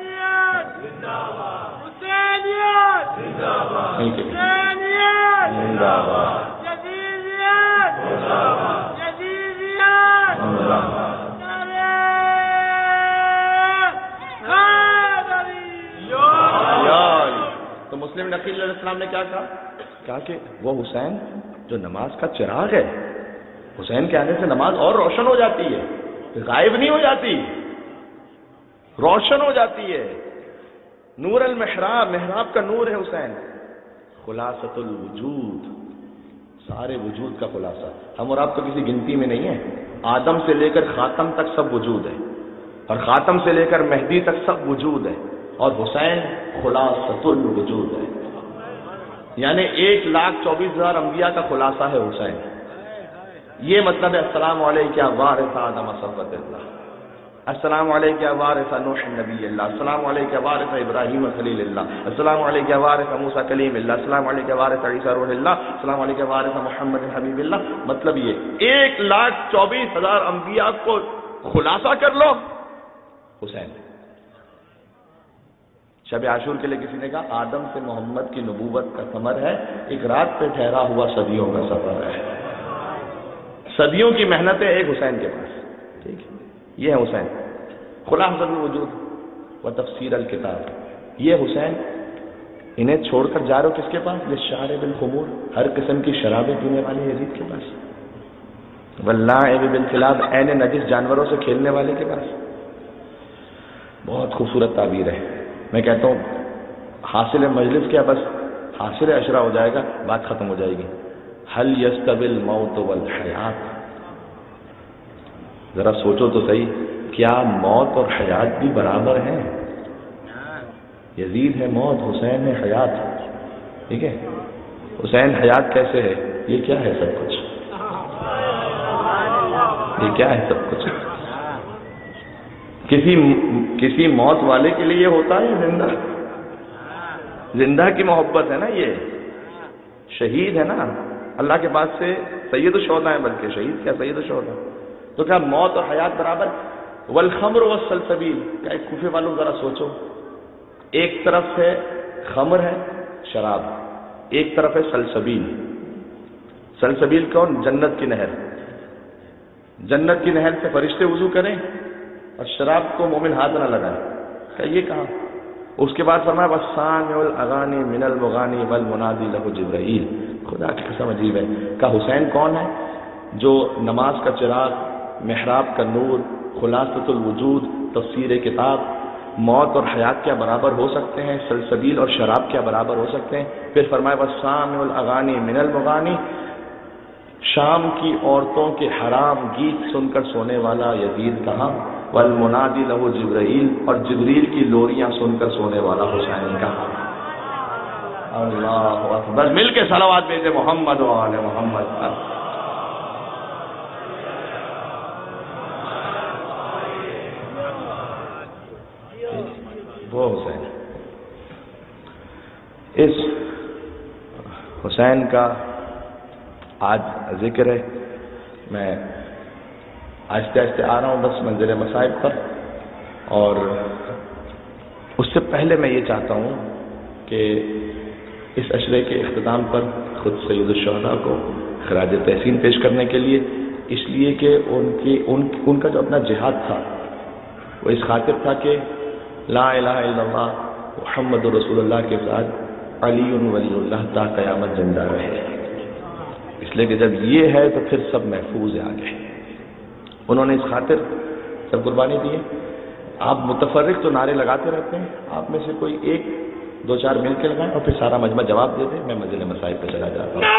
A: تو مسلم نقیل علیہ السلام نے کیا کہا؟ کہا کہ وہ حسین جو نماز کا چراغ ہے، حسین کے آنے سے نماز اور روشن ہو جاتی ہے، غائب نہیں ہو جاتی، روشن ہو جاتی ہے. نور المحراب، محراب کا نور ہے حسین. خلاصۃ الوجود، سارے وجود کا خلاصہ. ہم اور آپ تو کسی گنتی میں نہیں ہیں. آدم سے لے کر خاتم تک سب وجود ہے، اور خاتم سے لے کر مہدی تک سب وجود ہے، اور حسین خلاصۃ الوجود ہے، یعنی ایک لاکھ چوبیس ہزار انبیاء کا خلاصہ ہے حسین. یہ مطلب ہے السلام علیکم یا وارث آدم صفوت اللہ، السلام علیکم یا وارث نوح نبی اللہ، السلام علیکم یا وارث ابراہیم خلیل اللہ، السلام علیکم یا وارث موسیٰ کلیم اللہ، السلام علیکم یا وارث عیسیٰ روح اللہ، السلام علیکم یا وارث محمد حبیب اللہ. مطلب یہ ایک لاکھ چوبیس ہزار انبیاء کو خلاصہ کر لو حسین. شب عاشور کے لیے کسی نے کہا آدم سے محمد کی نبوت کا ثمر ہے، ایک رات پہ ٹھہرا ہوا صدیوں کا سفر ہے. صدیوں کی محنت ہے ایک حسین کے پاس. ٹھیک ہے، یہ ہے حسین خلاصۃ الوجود و تفسیر الکتاب. یہ حسین انہیں چھوڑ کر جا رہے ہو کس کے پاس؟ للشارب الخمور، ہر قسم کی شرابیں پینے والے یزید کے پاس، واللاعب بالکلاب، عین نجس جانوروں سے کھیلنے والے کے پاس. بہت خوبصورت تعبیر ہے. میں کہتا ہوں حاصل مجلس کیا بس حاصل اشرا ہو جائے گا، بات ختم ہو جائے گی. حل یستوی الموت والحیات، ذرا سوچو تو صحیح، کیا موت اور حیات بھی برابر ہیں؟ یزید ہے موت، حسین ہے حیات. ٹھیک ہے، حسین حیات کیسے ہے؟ یہ کیا ہے سب کچھ؟ یہ کیا ہے سب کچھ؟ کسی کسی موت والے کے لیے یہ ہوتا ہے زندہ زندہ کی محبت ہے نا. یہ شہید ہے نا، اللہ کے پاس سے سید الشہداء ہیں، بلکہ شہید کیا سید الشہداء. تو کیا موت اور حیات برابر؟ والخمر والسلسبیل، کیا ایک کوفے والوں ذرا سوچو، ایک طرف ہے خمر ہے شراب، ایک طرف ہے سلسبیل. سلسبیل کون؟ جنت کی نہر. جنت کی نہر سے فرشتے وضو کریں اور شراب کو مومن ہاتھ نہ لگائے. کیا یہ کہا؟ اس کے بعد فرمایا والسامع الاغانی من المغانی والمنادی لہ جبرائیل. خدا کی قسم عجیب ہے. کہ حسین کون ہے؟ جو نماز کا چراغ، محراب کا نور، خلاصۃ الوجود، تفسیر کتاب. موت اور حیات کیا برابر ہو سکتے ہیں؟ سلسبیل اور شراب کیا برابر ہو سکتے ہیں؟ پھر فرمایا والسامع الاغانی من المغانی، شام کی عورتوں کے حرام گیت سن کر سونے والا یزید کہاں؟ والمنادی لہ جبرائیل، اور جبریل کی لوریاں سن کر سونے والا حسین کہاں؟ اللہ اکبر. مل کے صلوات بھیجے محمد و آل محمد. وہ حسین، اس حسین کا آج ذکر ہے. میں آہستہ آہستہ آ رہا ہوں بس منزل مصائب پر، اور اس سے پہلے میں یہ چاہتا ہوں کہ اس عشرے کے اختتام پر خود سید الشہداء کو خراج تحسین پیش کرنے کے لیے، اس لیے کہ ان کی ان, ان کا جو اپنا جہاد تھا وہ اس خاطر تھا کہ لا الہ الا اللہ محمد رسول اللہ کے ساتھ علی ولی اللہ تا قیامت زندہ رہے. اس لیے کہ جب یہ ہے تو پھر سب محفوظ ہے آگے. انہوں نے اس خاطر سب قربانی دی ہے. آپ متفرق تو نعرے لگاتے رہتے ہیں، آپ میں سے کوئی ایک دو چار مل کے لگائیں اور پھر سارا مجمع جواب دے دیں. میں منزل مصائب پہ چلا جاتا ہوں.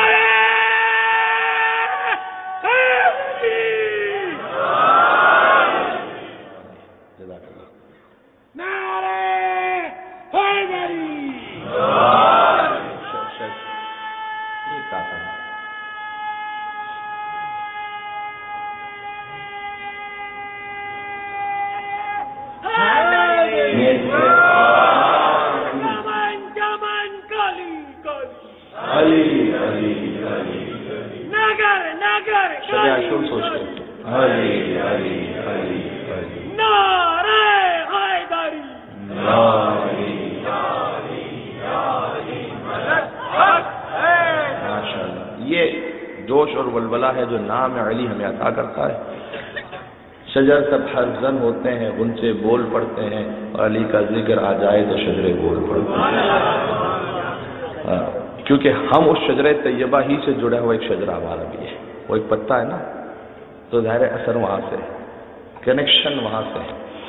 A: ہے جو نام علی ہمیں عطا کرتا ہے. شجر سب حرزن ہوتے ہیں، غنچے بول پڑتے ہیں، اور علی کا ذکر آ جائے تو شجرے بول پڑتے ہیں. کیونکہ ہم اس شجر طیبہ ہی سے جڑا ہوا ایک شجرہ ہمارا بھی ہے. وہ ایک پتا ہے نا، تو ظاہر اثر وہاں سے، کنیکشن وہاں سے.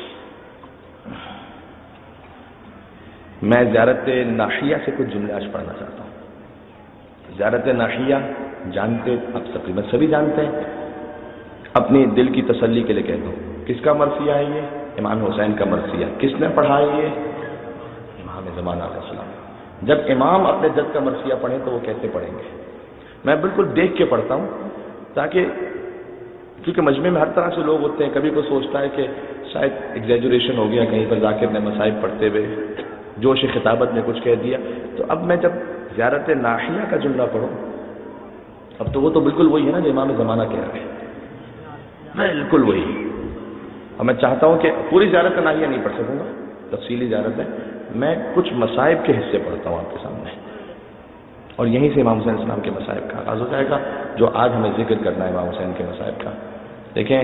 A: میں زیارت ناحیہ سے کچھ جملے آج پڑھنا چاہتا ہوں. زیارت ناحیہ جانتے آپ تقریباً سبھی جانتے ہیں. اپنی دل کی تسلی کے لیے کہتا ہوں، کس کا مرثیہ ہے یہ؟ امام حسین کا مرثیہ۔ کس نے پڑھا ہے یہ؟ امام زمانہ علیہ السلام۔ جب امام اپنے جد کا مرثیہ پڑھیں تو وہ کیسے پڑھیں گے؟ میں بالکل دیکھ کے پڑھتا ہوں، تاکہ کیونکہ مجمع میں ہر طرح سے لوگ ہوتے ہیں، کبھی کوئی سوچتا ہے کہ شاید ایگزیجوریشن ہو گیا، کہیں پر ذاکر نے مصائب پڑھتے ہوئے جوش خطابت میں کچھ کہہ دیا، تو اب میں جب زیارت ناحیہ کا جملہ پڑھوں، اب تو وہ تو بالکل وہی ہے نا جو امام زمانہ کہہ رہے ہیں، بالکل وہی۔ اور میں چاہتا ہوں کہ پوری زیارت ناحیہ نہیں پڑھ سکوں گا، تفصیلی زیارت ہے، میں کچھ مصائب کے حصے پڑھتا ہوں آپ کے سامنے، اور یہیں سے امام حسین علیہ السلام کے مصائب کا آغاز ہو جائے گا، جو آج ہمیں ذکر کرنا ہے امام حسین کے مصائب کا۔ دیکھیں،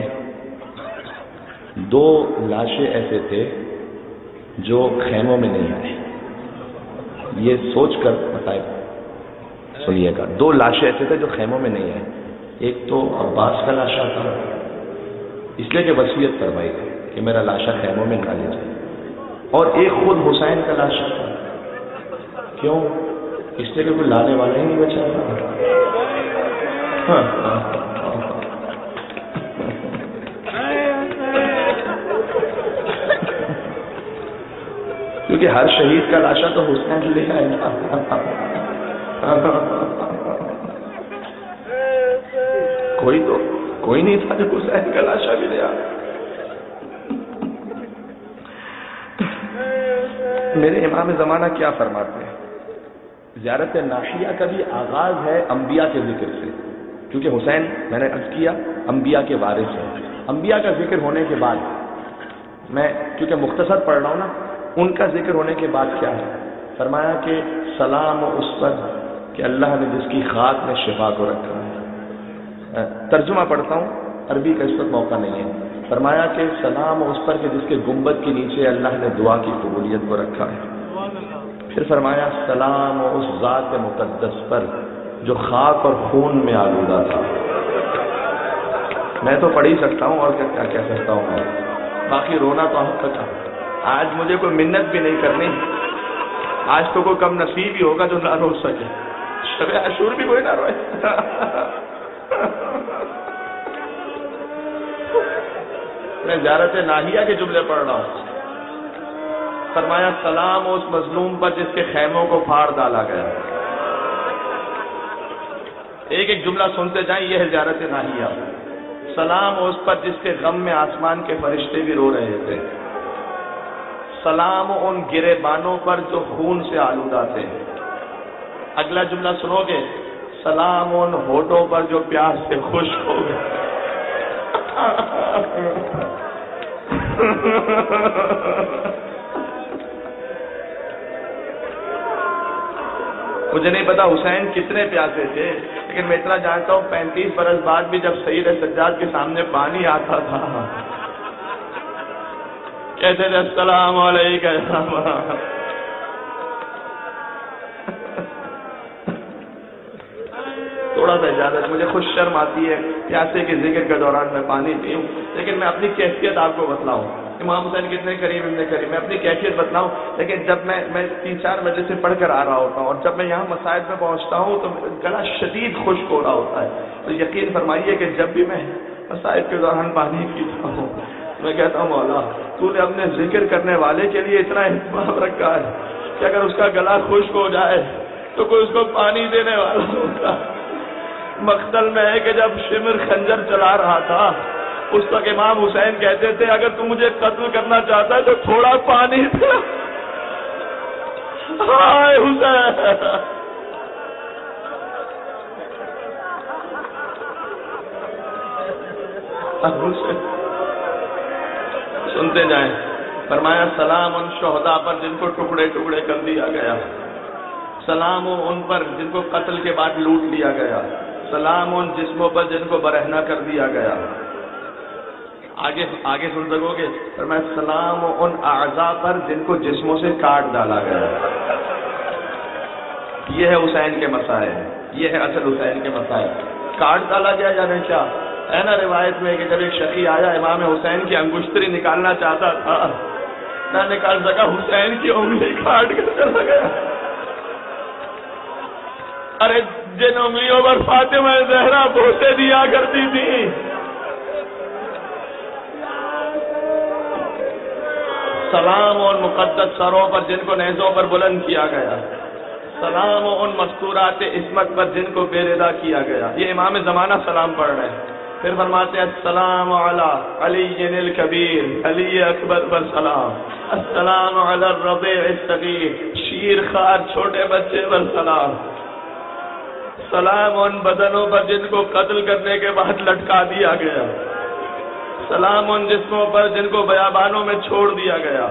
A: دو لاشیں ایسے تھے جو خیموں میں نہیں آئے، یہ سوچ کر مصائب سنیے گا۔ دو لاشیں ایسے تھے جو خیموں میں نہیں آئے، ایک تو عباس کا لاشا تھا، اس لیے کہ وصیت فرمائی گئی کہ میرا لاشا خیموں میں نہ لے جائے، اور ایک خود حسین کا لاشا تھا۔ کیوں؟ اس لیے کہ کوئی لانے والا ہی نہیں بچا تھا۔ ہاں ہاں کیونکہ ہر شہید کا لاشا تو حسین لے آئے نا، کوئی تو کوئی نہیں تھا جو حسین کا لاشا بھی لے آیا۔ میرے امام زمانہ کیا فرماتے ہیں؟ زیارت ناحیہ کا بھی آغاز ہے انبیاء کے ذکر سے، کیونکہ حسین میں نے عرض کیا انبیاء کے وارث ہیں۔ انبیاء کا ذکر ہونے کے بعد، میں کیونکہ مختصر پڑھ رہا ہوں نا، ان کا ذکر ہونے کے بعد کیا ہے؟ فرمایا کہ سلام اس پر کہ اللہ نے جس کی خاک میں شفا کو رکھا ہے۔ ترجمہ پڑھتا ہوں، عربی کا اس وقت موقع نہیں ہے۔ فرمایا کہ سلام اس پر کہ جس کے گنبد کے نیچے اللہ نے دعا کی قبولیت کو رکھا ہے۔ پھر فرمایا سلام اس ذات مقدس پر جو خاک اور خون میں آلودہ تھا۔ میں تو پڑھ ہی سکتا ہوں اور کیا کہہ سکتا ہوں، باقی رونا تو آپ کا تھا۔ آج مجھے کوئی منت بھی نہیں کرنی، آج تو کوئی کم نصیب ہی ہوگا جو نہ رو سکے، شب عاشور بھی کوئی نہ روئے۔ میں زیارت ناحیہ کے جملے پڑھ رہا ہوں۔ فرمایا سلام اس مظلوم پر جس کے خیموں کو پھاڑ ڈالا گیا۔ ایک ایک جملہ سنتے جائیں، یہ ہے زیارت ناحیہ۔ سلام اس پر جس کے غم میں آسمان کے فرشتے بھی رو رہے تھے۔ سلام ان گرے بانوں پر جو خون سے آلودہ تھے۔ اگلا جملہ سنو گے، سلام ان ہونٹوں پر جو پیاس سے خشک ہو گئے۔ مجھے نہیں پتا حسین کتنے پیاسے تھے، لیکن میں اتنا جانتا ہوں پینتیس برس بعد بھی جب سید سجاد کے سامنے پانی آتا تھا کہتے تھے السلام علیکم۔ تھوڑا سا اجازت، مجھے خوش شرم آتی ہے پیاسے کے ذکر کے دوران میں پانی پیوں، لیکن میں اپنی کیفیت آپ کو بتلاؤں۔ امام حسین کتنے قریب ابن قریب، میں اپنی کیفیت بتلاؤں، لیکن جب میں میں تین چار بجے سے پڑھ کر آ رہا ہوتا ہوں اور جب میں یہاں مساجد میں پہنچتا ہوں تو گلا شدید خشک ہو رہا ہوتا ہے، تو یقین فرمائیے کہ جب بھی میں مساجد کے دوران پانی پیتا ہوں میں کہتا ہوں مولا تو نے اپنے ذکر کرنے والے کے لیے اتنا اہتمام رکھا ہے کہ اگر اس کا گلا خشک ہو جائے تو کوئی اس کو پانی دینے والا ہوتا۔ مقتل میں ہے کہ جب شمر خنجر چلا رہا تھا اس وقت امام حسین کہتے تھے اگر تم مجھے قتل کرنا چاہتا ہے تو تھوڑا پانی دے۔ ہائے حسین، سنتے جائیں۔ فرمایا سلام ان شہداء پر جن کو ٹکڑے ٹکڑے کر دیا گیا، سلام ان پر جن کو قتل کے بعد لوٹ لیا گیا، سلام ان جسموں پر جن کو برہنہ کر دیا گیا۔ آگے آگے سن سکو گے، فرمایا سلام ان اعضاء پر جن کو جسموں سے کاٹ ڈالا گیا۔ یہ ہے حسین کے مسائل، یہ ہے اصل حسین کے مسائل۔ کاٹ ڈالا گیا یعنی کیا ہے نا، روایت میں کہ جب ایک شخص آیا امام حسین کی انگشتری نکالنا چاہتا تھا، نہ نکال سکا، حسین کی انگلی کاٹ کر چلا گیا۔ ارے جن انگلیوں پر فاطمہ زہرا بوسے دیا کرتی تھی سلام ان مقدس سروں پر جن کو نیزوں پر بلند کیا گیا، سلام ان مستورات عصمت پر جن کو بے ردا کیا گیا. یہ امام زمانہ سلام پڑھ رہے ہیں. پھر فرماتے ہیں السلام علی علی الکبیر، علی اکبر پر سلام. السلام علی الرضیع الصغیر، شیر خوار چھوٹے بچے پر سلام. سلام ان بدنوں پر جن کو قتل کرنے کے بعد لٹکا دیا گیا. سلام ان جسموں پر جن کو بیابانوں میں چھوڑ دیا گیا.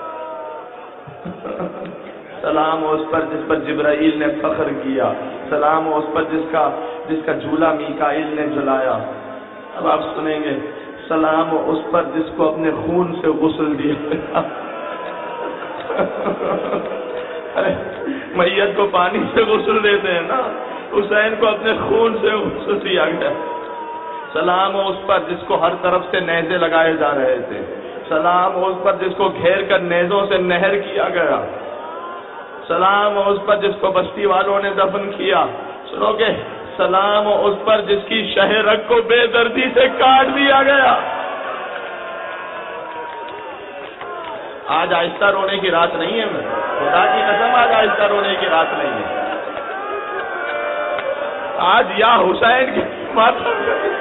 A: سلام اس پر جس پر جبرائیل نے فخر کیا. سلام اس پر جس کا جس کا جھولا میکائیل نے جلایا. اب آپ سنیں گے سلام اس پر جس کو اپنے خون سے غسل دیا گیا. ارے میت کو پانی سے غسل دیتے ہیں نا، حسین کو اپنے خون سے غسل دیا گیا. سلام اس پر جس کو ہر طرف سے نیزے لگائے جا رہے تھے. سلام اس پر جس کو گھیر کر نیزوں سے نہر کیا گیا. سلام اس پر جس کو بستی والوں نے دفن کیا. سنو گے سلام اس پر جس کی شہ رگ کو بے دردی سے کاٹ دیا گیا. آج آہستہ رونے کی رات نہیں ہے، میں خدا کی قسم آج آہستہ رونے کی رات نہیں ہے. آج یا حسین کی ماتم.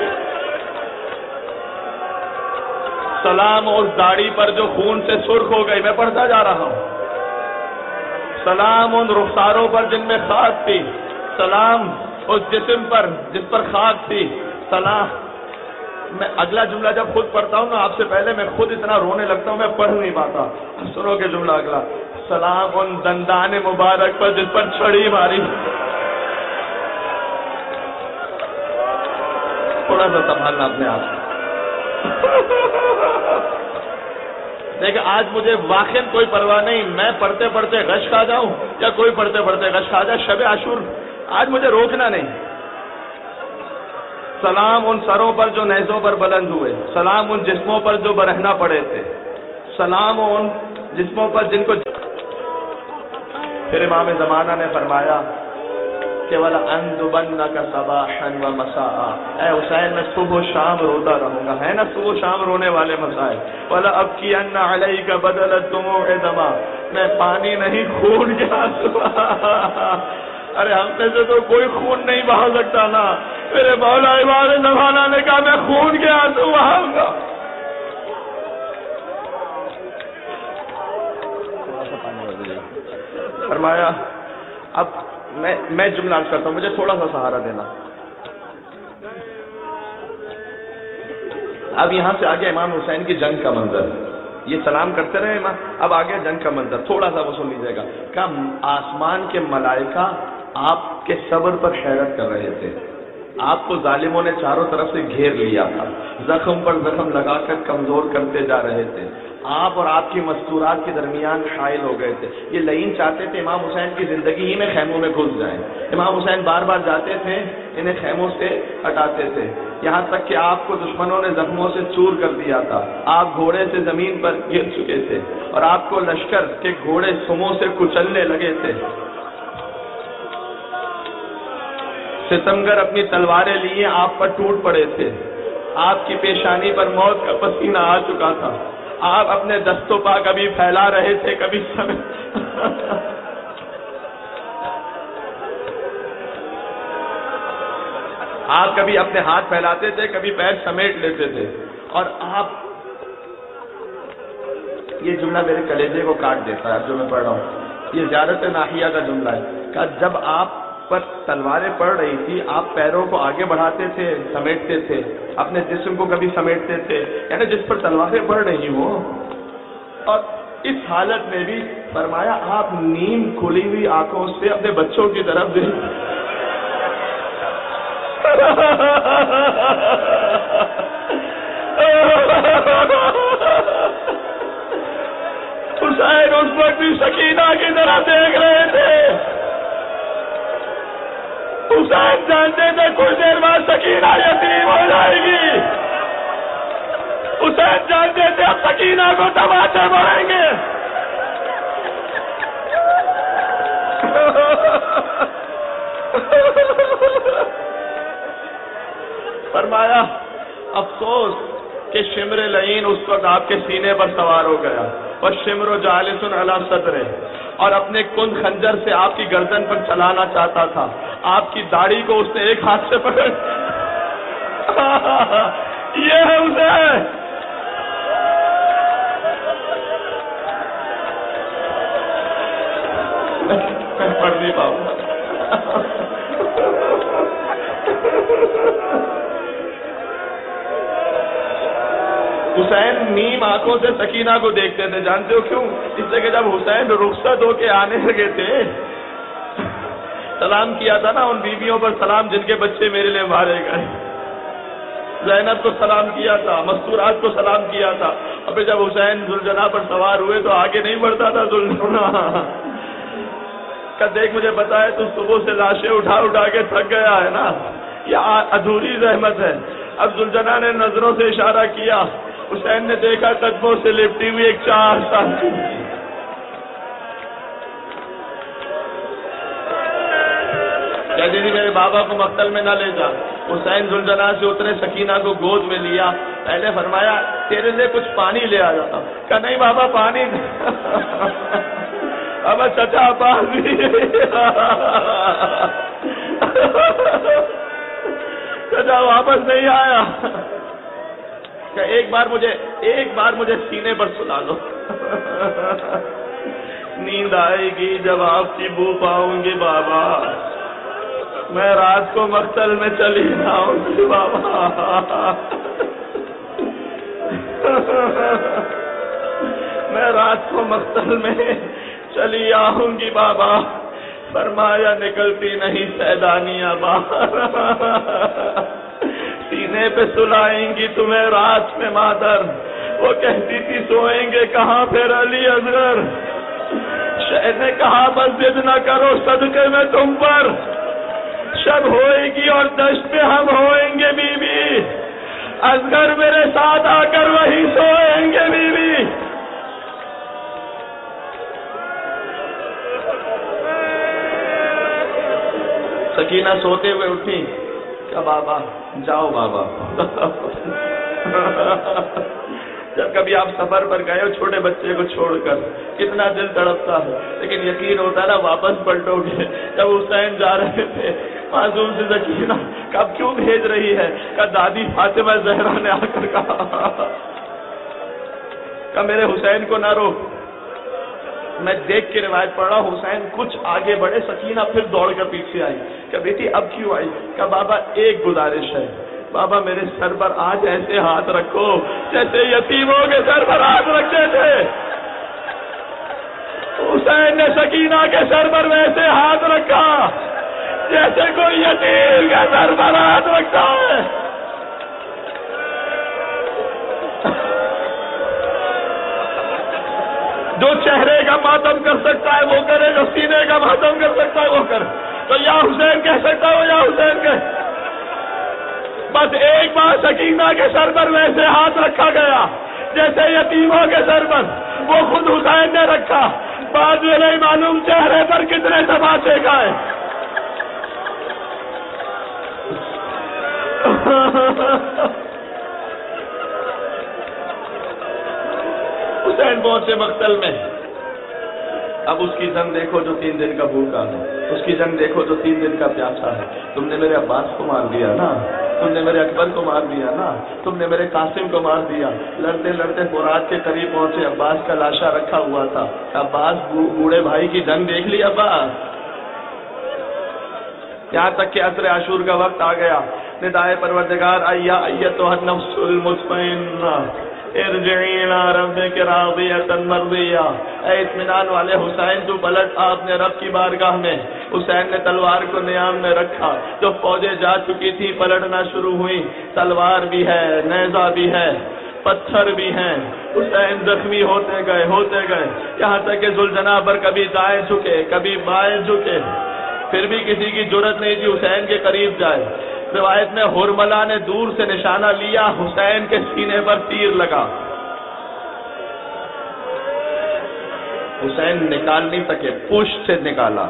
A: سلام اس داڑھی پر جو خون سے سرخ ہو گئی، میں پڑھتا جا رہا ہوں. سلام ان رخساروں پر جن میں خاک تھی. سلام اس جسم پر جس پر خاک تھی. سلام. میں اگلا جملہ جب خود پڑھتا ہوں نا آپ سے پہلے میں خود اتنا رونے لگتا ہوں، میں پڑھ نہیں پاتا. سنو کہ جملہ اگلا. سلام ان دندان مبارک پر جس پر چھڑی ماری. تھوڑا سا سنبھالنا اپنے آپ. دیکھیں آج مجھے واقعی کوئی پرواہ نہیں، میں پڑھتے پڑھتے غش کھا جاؤں یا کوئی پڑھتے پڑھتے غش کھا جائے. شب عاشور آج مجھے روکنا نہیں. سلام ان سروں پر جو نیزوں پر بلند ہوئے. سلام ان جسموں پر جو برہنہ پڑے تھے. سلام ان جسموں پر جن کو. پھر امام زمانہ نے فرمایا کہ وَلَأَنْدُبَنَّكَ صَبَاحًا وَمَسَاءً، اے حسین میں صبح و شام روتا رہوں گا. ہے نا صبح و شام رونے والے مسائل. وَلَأَبْكِيَنَّ عَلَيْكَ بَدَلَ الدُّمُوعِ دَمًا، میں پانی نہیں خون کے آنسو. ارے ہم میں سے تو کوئی خون نہیں بہا سکتا نا. میرے مولا امام زمانہ نے کہا میں خون کے آنسو بہاؤں گا. فرمایا اب میں میں جملہ عرض کرتا ہوں، مجھے تھوڑا سا سہارا دینا. اب یہاں سے آگے امام حسین کی جنگ کا منظر. یہ سلام کرتے رہے امام، اب آگے جنگ کا منظر تھوڑا سا وہ سن لیجیے گا. کہ آسمان کے ملائکہ آپ کے صبر پر حیرت کر رہے تھے. آپ کو ظالموں نے چاروں طرف سے گھیر لیا تھا، زخم پر زخم لگا کر کمزور کرتے جا رہے تھے. آپ اور آپ کی مستورات کے درمیان حائل ہو گئے تھے. یہ لعین چاہتے تھے امام حسین کی زندگی ہی میں خیموں میں گھس جائیں. امام حسین بار بار جاتے تھے، انہیں خیموں سے ہٹاتے تھے، یہاں تک کہ آپ کو دشمنوں نے زخموں سے چور کر دیا تھا. آپ گھوڑے سے زمین پر گر چکے تھے اور آپ کو لشکر کے گھوڑے سموں سے کچلنے لگے تھے. ستمگر اپنی تلواریں لیے آپ پر ٹوٹ پڑے تھے. آپ کی پیشانی پر موت کا پسینہ آ چکا تھا. آپ اپنے دست و پا کبھی پھیلا رہے تھے، کبھی سمیٹ. آپ کبھی اپنے ہاتھ پھیلاتے تھے، کبھی پیر سمیٹ لیتے تھے. اور آپ یہ جملہ میرے کلیجے کو کاٹ دیتا ہے جو میں پڑھ رہا ہوں. یہ زیارت ناحیہ کا جملہ ہے کہ جب آپ پر تلواریں پڑ رہی تھی آپ پیروں کو آگے بڑھاتے تھے، سمیٹتے تھے، اپنے جسم کو کبھی سمیٹتے تھے، یعنی جس پر تلواریں پڑ رہی ہوں. اور اس حالت میں بھی فرمایا آپ نیم کھلی ہوئی آنکھوں سے اپنے بچوں کی طرف دیکھ. حسین اس وقت بھی سکینہ کی طرح دیکھ رہے تھے. حسین جانتے تھے کچھ دیر بعد سکینہ یتیم ہو جائے گی. حسین جانتے تھے اب سکینہ کو تماچے ماریں گے. فرمایا افسوس کہ شمر لعین اس وقت آپ کے سینے پر سوار ہو گیا. والشمر جالس علی صدرہ، اور اپنے کن خنجر سے آپ کی گردن پر چلانا چاہتا تھا. آپ کی داڑھی کو اس نے ایک ہاتھ سے پکڑ یہ ہے حسین. میں پڑھ نہیں پاؤں گا. حسین نیم آنکھوں سے سکینہ کو دیکھتے تھے. جانتے ہو کیوں؟ اس سے کہ جب حسین رخصت ہو کے آنے لگے تھے، سلام کیا تھا نا ان بیویوں پر سلام جن کے بچے میرے لیے مارے گئے. زینب کو سلام کیا تھا، مستورات کو سلام کیا تھا. اور پھر جب حسین ذوالجناح پر سوار ہوئے تو آگے نہیں بڑھتا تھا ذوالجناح. کہ دیکھ مجھے پتا ہے تو صبح سے لاشیں اٹھا اٹھا کے تھک گیا ہے نا، یہ ادھوری رحمت ہے. اب ذوالجناح نے نظروں سے اشارہ کیا. حسین نے دیکھا قدموں سے لپٹی ہوئی ایک چار سال کی کہتی تھی میرے بابا کو مقتل میں نہ لے جا. حسین ذوالجناح سے اترے، سکینہ کو گود میں لیا. پہلے فرمایا تیرے لیے کچھ پانی لے آ جاتا. کہا نہیں بابا پانی اب چچا پانی چچا واپس نہیں آیا. کہ ایک بار مجھے ایک بار مجھے سینے پر سلا دو. نیند آئے گی جب آپ کی بو پاؤں گی بابا. میں رات کو مقتل میں چلی جاؤں گی بابا. میں رات کو مقتل میں چلی آؤں گی بابا. فرمایا نکلتی نہیں سیدانیاں باہر، سینے پہ سلائیں گی تمہیں رات میں مادر. وہ کہتی تھی سوئیں گے کہاں پھر علی اصغر. شہر نے کہا بس ضد نہ کرو صدقے میں تم پر. شب ہوئے گی اور دشت پہ ہم ہوئیں گے بی بی. اصغر میرے ساتھ آ کر وہی سوئیں گے بی بی. سکینہ سوتے ہوئے اٹھی. کیا بابا جاؤ بابا. جب کبھی آپ سفر پر گئے ہو چھوٹے بچے کو چھوڑ کر کتنا دل تڑپتا ہے، لیکن یقین ہوتا ہے نا واپس پلٹو گے. جب حسین جا رہے تھے معصوم سے سکینہ کب کیوں بھیج رہی ہے؟ کہ دادی فاطمہ زہرا نے آ کر کہا کہ میرے حسین کو نہ روک. میں دیکھ کے روایت پڑھ رہا ہوں. حسین کچھ آگے بڑھے، سکینہ پھر دوڑ کر پیچھے آئی. کہ بیٹی اب کیوں آئی؟ کہ بابا ایک گزارش ہے. بابا میرے سر پر آج ایسے ہاتھ رکھو جیسے یتیموں کے سر پر ہاتھ رکھتے تھے. حسین نے سکینہ کے سر پر ویسے ہاتھ رکھا جیسے کوئی یتیم کے سر پر ہاتھ رکھتا ہے. جو چہرے کا ماتم کر سکتا ہے وہ کرے، جو سینے کا ماتم کر سکتا ہے وہ کرے. تو یا حسین کہہ سکتا ہو یا حسین کہے. بس ایک بار سکینہ کے سر پر ویسے ہاتھ رکھا گیا جیسے یتیموں کے سر پر. وہ خود حسین نے رکھا. بعد میں نہیں معلوم چہرے پر کتنے تماچے گئے. حسین پہنچے مقتل میں. اب اس کی جنگ دیکھو جو تین دن کا بھوکا ہے، اس کی جنگ دیکھو جو تین دن کا پیاسا ہے. تم نے میرے عباس کو مار دیا نا، تم نے میرے اکبر کو مار دیا نا، تم نے میرے قاسم کو مار دیا. لڑتے لڑتے فرات کے قریب پہنچے. عباس کا لاشا رکھا ہوا تھا. عباس بوڑھے بھائی کی جنگ دیکھ لی عباس. یہاں تک کہ عصر عاشور کا وقت آ گیا. ندائے پروردگار ایا ایتھا النفس المطمئنہ ارجعی الی ربک راضیۃ مرضیہ. اے اطمینان والے حسین تو پلٹ. آپ نے رب کی بارگاہ میں حسین نے تلوار کو نیام میں رکھا. جو فوجیں جا چکی تھی پلٹنا شروع ہوئی. تلوار بھی ہے، نیزہ بھی ہے، پتھر بھی ہیں. حسین زخمی ہوتے گئے ہوتے گئے یہاں تک کہ ذوالجناح پر کبھی دائیں جھکے کبھی بائیں جھکے. پھر بھی کسی کی جرت نہیں تھی حسین کے قریب جائے. روایت میں ہرملا نے دور سے نشانہ لیا، حسین کے سینے پر تیر لگا. حسین نکال نہیں سکے، پشت سے نکالا.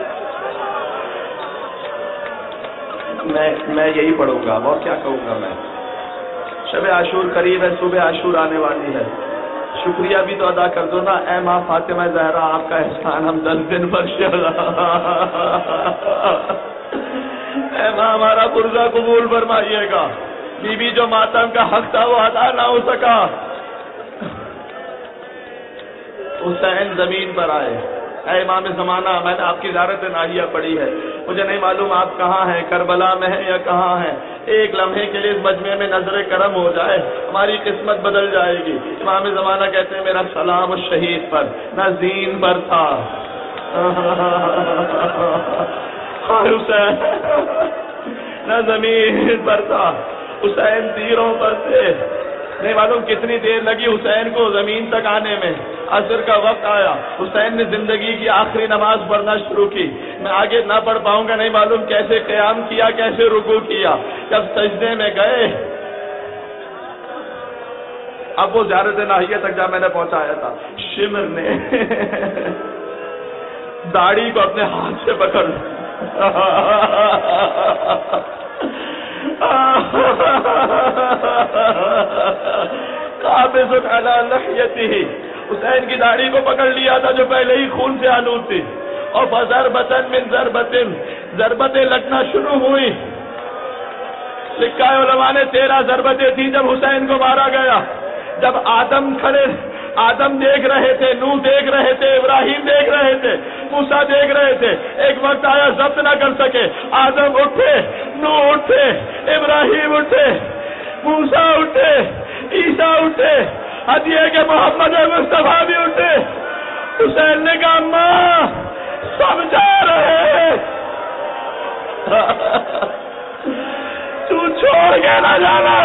A: میں میں یہی پڑھوں گا اور کیا کہوں گا. میں شب عاشور قریب ہے، صبح عاشور آنے والی ہے. شکریہ بھی تو ادا کر دو نا، اے ماں فاطمہ زہرا آپ کا احسان ہم دس دن پر شلا، اے ماں ہمارا قرضہ قبول فرمائیے گا، بی بی جو ماتم کا حق تھا وہ ادا نہ ہو سکا۔ حسین زمین پر آئے، اے امام زمانہ میں نے آپ کی زیارت ناہیہ پڑھی ہے، مجھے نہیں معلوم آپ کہاں ہیں، کربلا میں ہیں یا کہاں ہیں، ایک لمحے کے لیے اس مجمع میں نظر کرم ہو جائے ہماری قسمت بدل جائے گی۔ امام زمانہ کہتے ہیں میرا سلام اس شہید پر، نہ زین پر تھا حسین، نہ زمین پر تھا، حسین تیروں پر تھے، نہیں معلوم کتنی دیر لگی حسین کو زمین تک آنے میں۔ عصر کا وقت آیا، حسین نے زندگی کی آخری نماز پڑھنا شروع کی، میں آگے نہ پڑھ پاؤں گا، نہیں معلوم کیسے قیام کیا، کیسے رکوع کیا، جب سجدے میں گئے، اب وہ زیارت ناہیہ تک جہاں میں نے پہنچایا تھا، شمر نے داڑھی کو اپنے ہاتھ سے پکڑ قابض علی لحیتہ، حسین کی داڑھی کو پکڑ لیا تھا جو پہلے ہی خون سے آلود تھی، اور فضربۃ من ضربۃ، ضربتیں لگنا شروع ہوئی، لکھا ہے علماء نے تیرہ ضربتیں تھیں جب حسین کو مارا گیا، جب آدم کھڑے، آدم دیکھ رہے تھے، نوح دیکھ رہے تھے، ابراہیم دیکھ رہے تھے، موسیٰ دیکھ رہے تھے، ایک وقت آیا ضبط نہ کر سکے، آدم اٹھے، نوح اٹھے، ابراہیم اٹھے، موسیٰ اٹھے، عیسیٰ اٹھے، ہدیے کے محمد مصطفیٰ بھی اٹھے، حسین نے کہا ماں سب جا رہے تو چھوڑ کے نہ جانا۔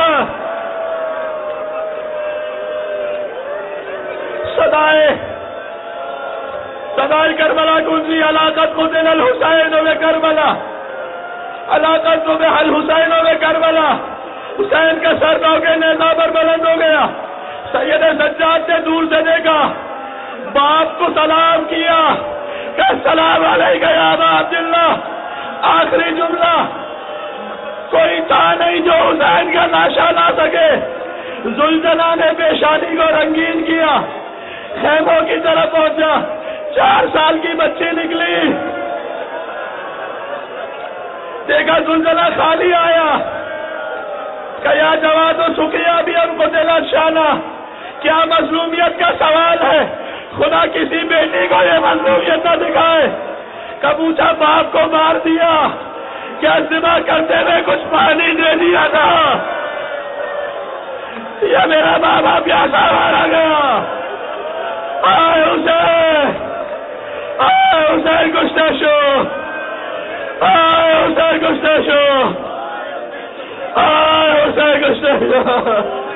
A: صدائے صدائے کربلا گونجی، علاقت قتل الحسین و کربلا، علاقت قتل الحسین و کربلا، حسین کا سر روکے نیزہ پر بلند ہو گیا، سید سجاد نے دور سے دیکھا، باپ کو سلام کیا کہ السلام علیکہ یا ابا عبداللہ، آخری جملہ، کوئی تھا نہیں جو حسین کا لاشا لا سکے، زلزلہ نے پیشانی کو رنگین کیا، خیموں کی طرف پہنچا، چار سال کی بچی نکلی، دیکھا زلزلہ خالی آیا، کہ یا جواد و شکریہ بھی ان کو دلا شانہ، کیا مظلومیت کا سوال ہے، خدا کسی بیٹی کو یہ مظلومیت نہ دکھائے، کب پوچھا باپ کو مار دیا، کیا ذبح کرتے ہوئے کچھ پانی دے دیا تھا، یا میرا بابا پیاسا مارا گیا، آئے حسین، آئے حسین کشتے شو، آئے حسین کشتے شو، آئے حسین کشتے شو۔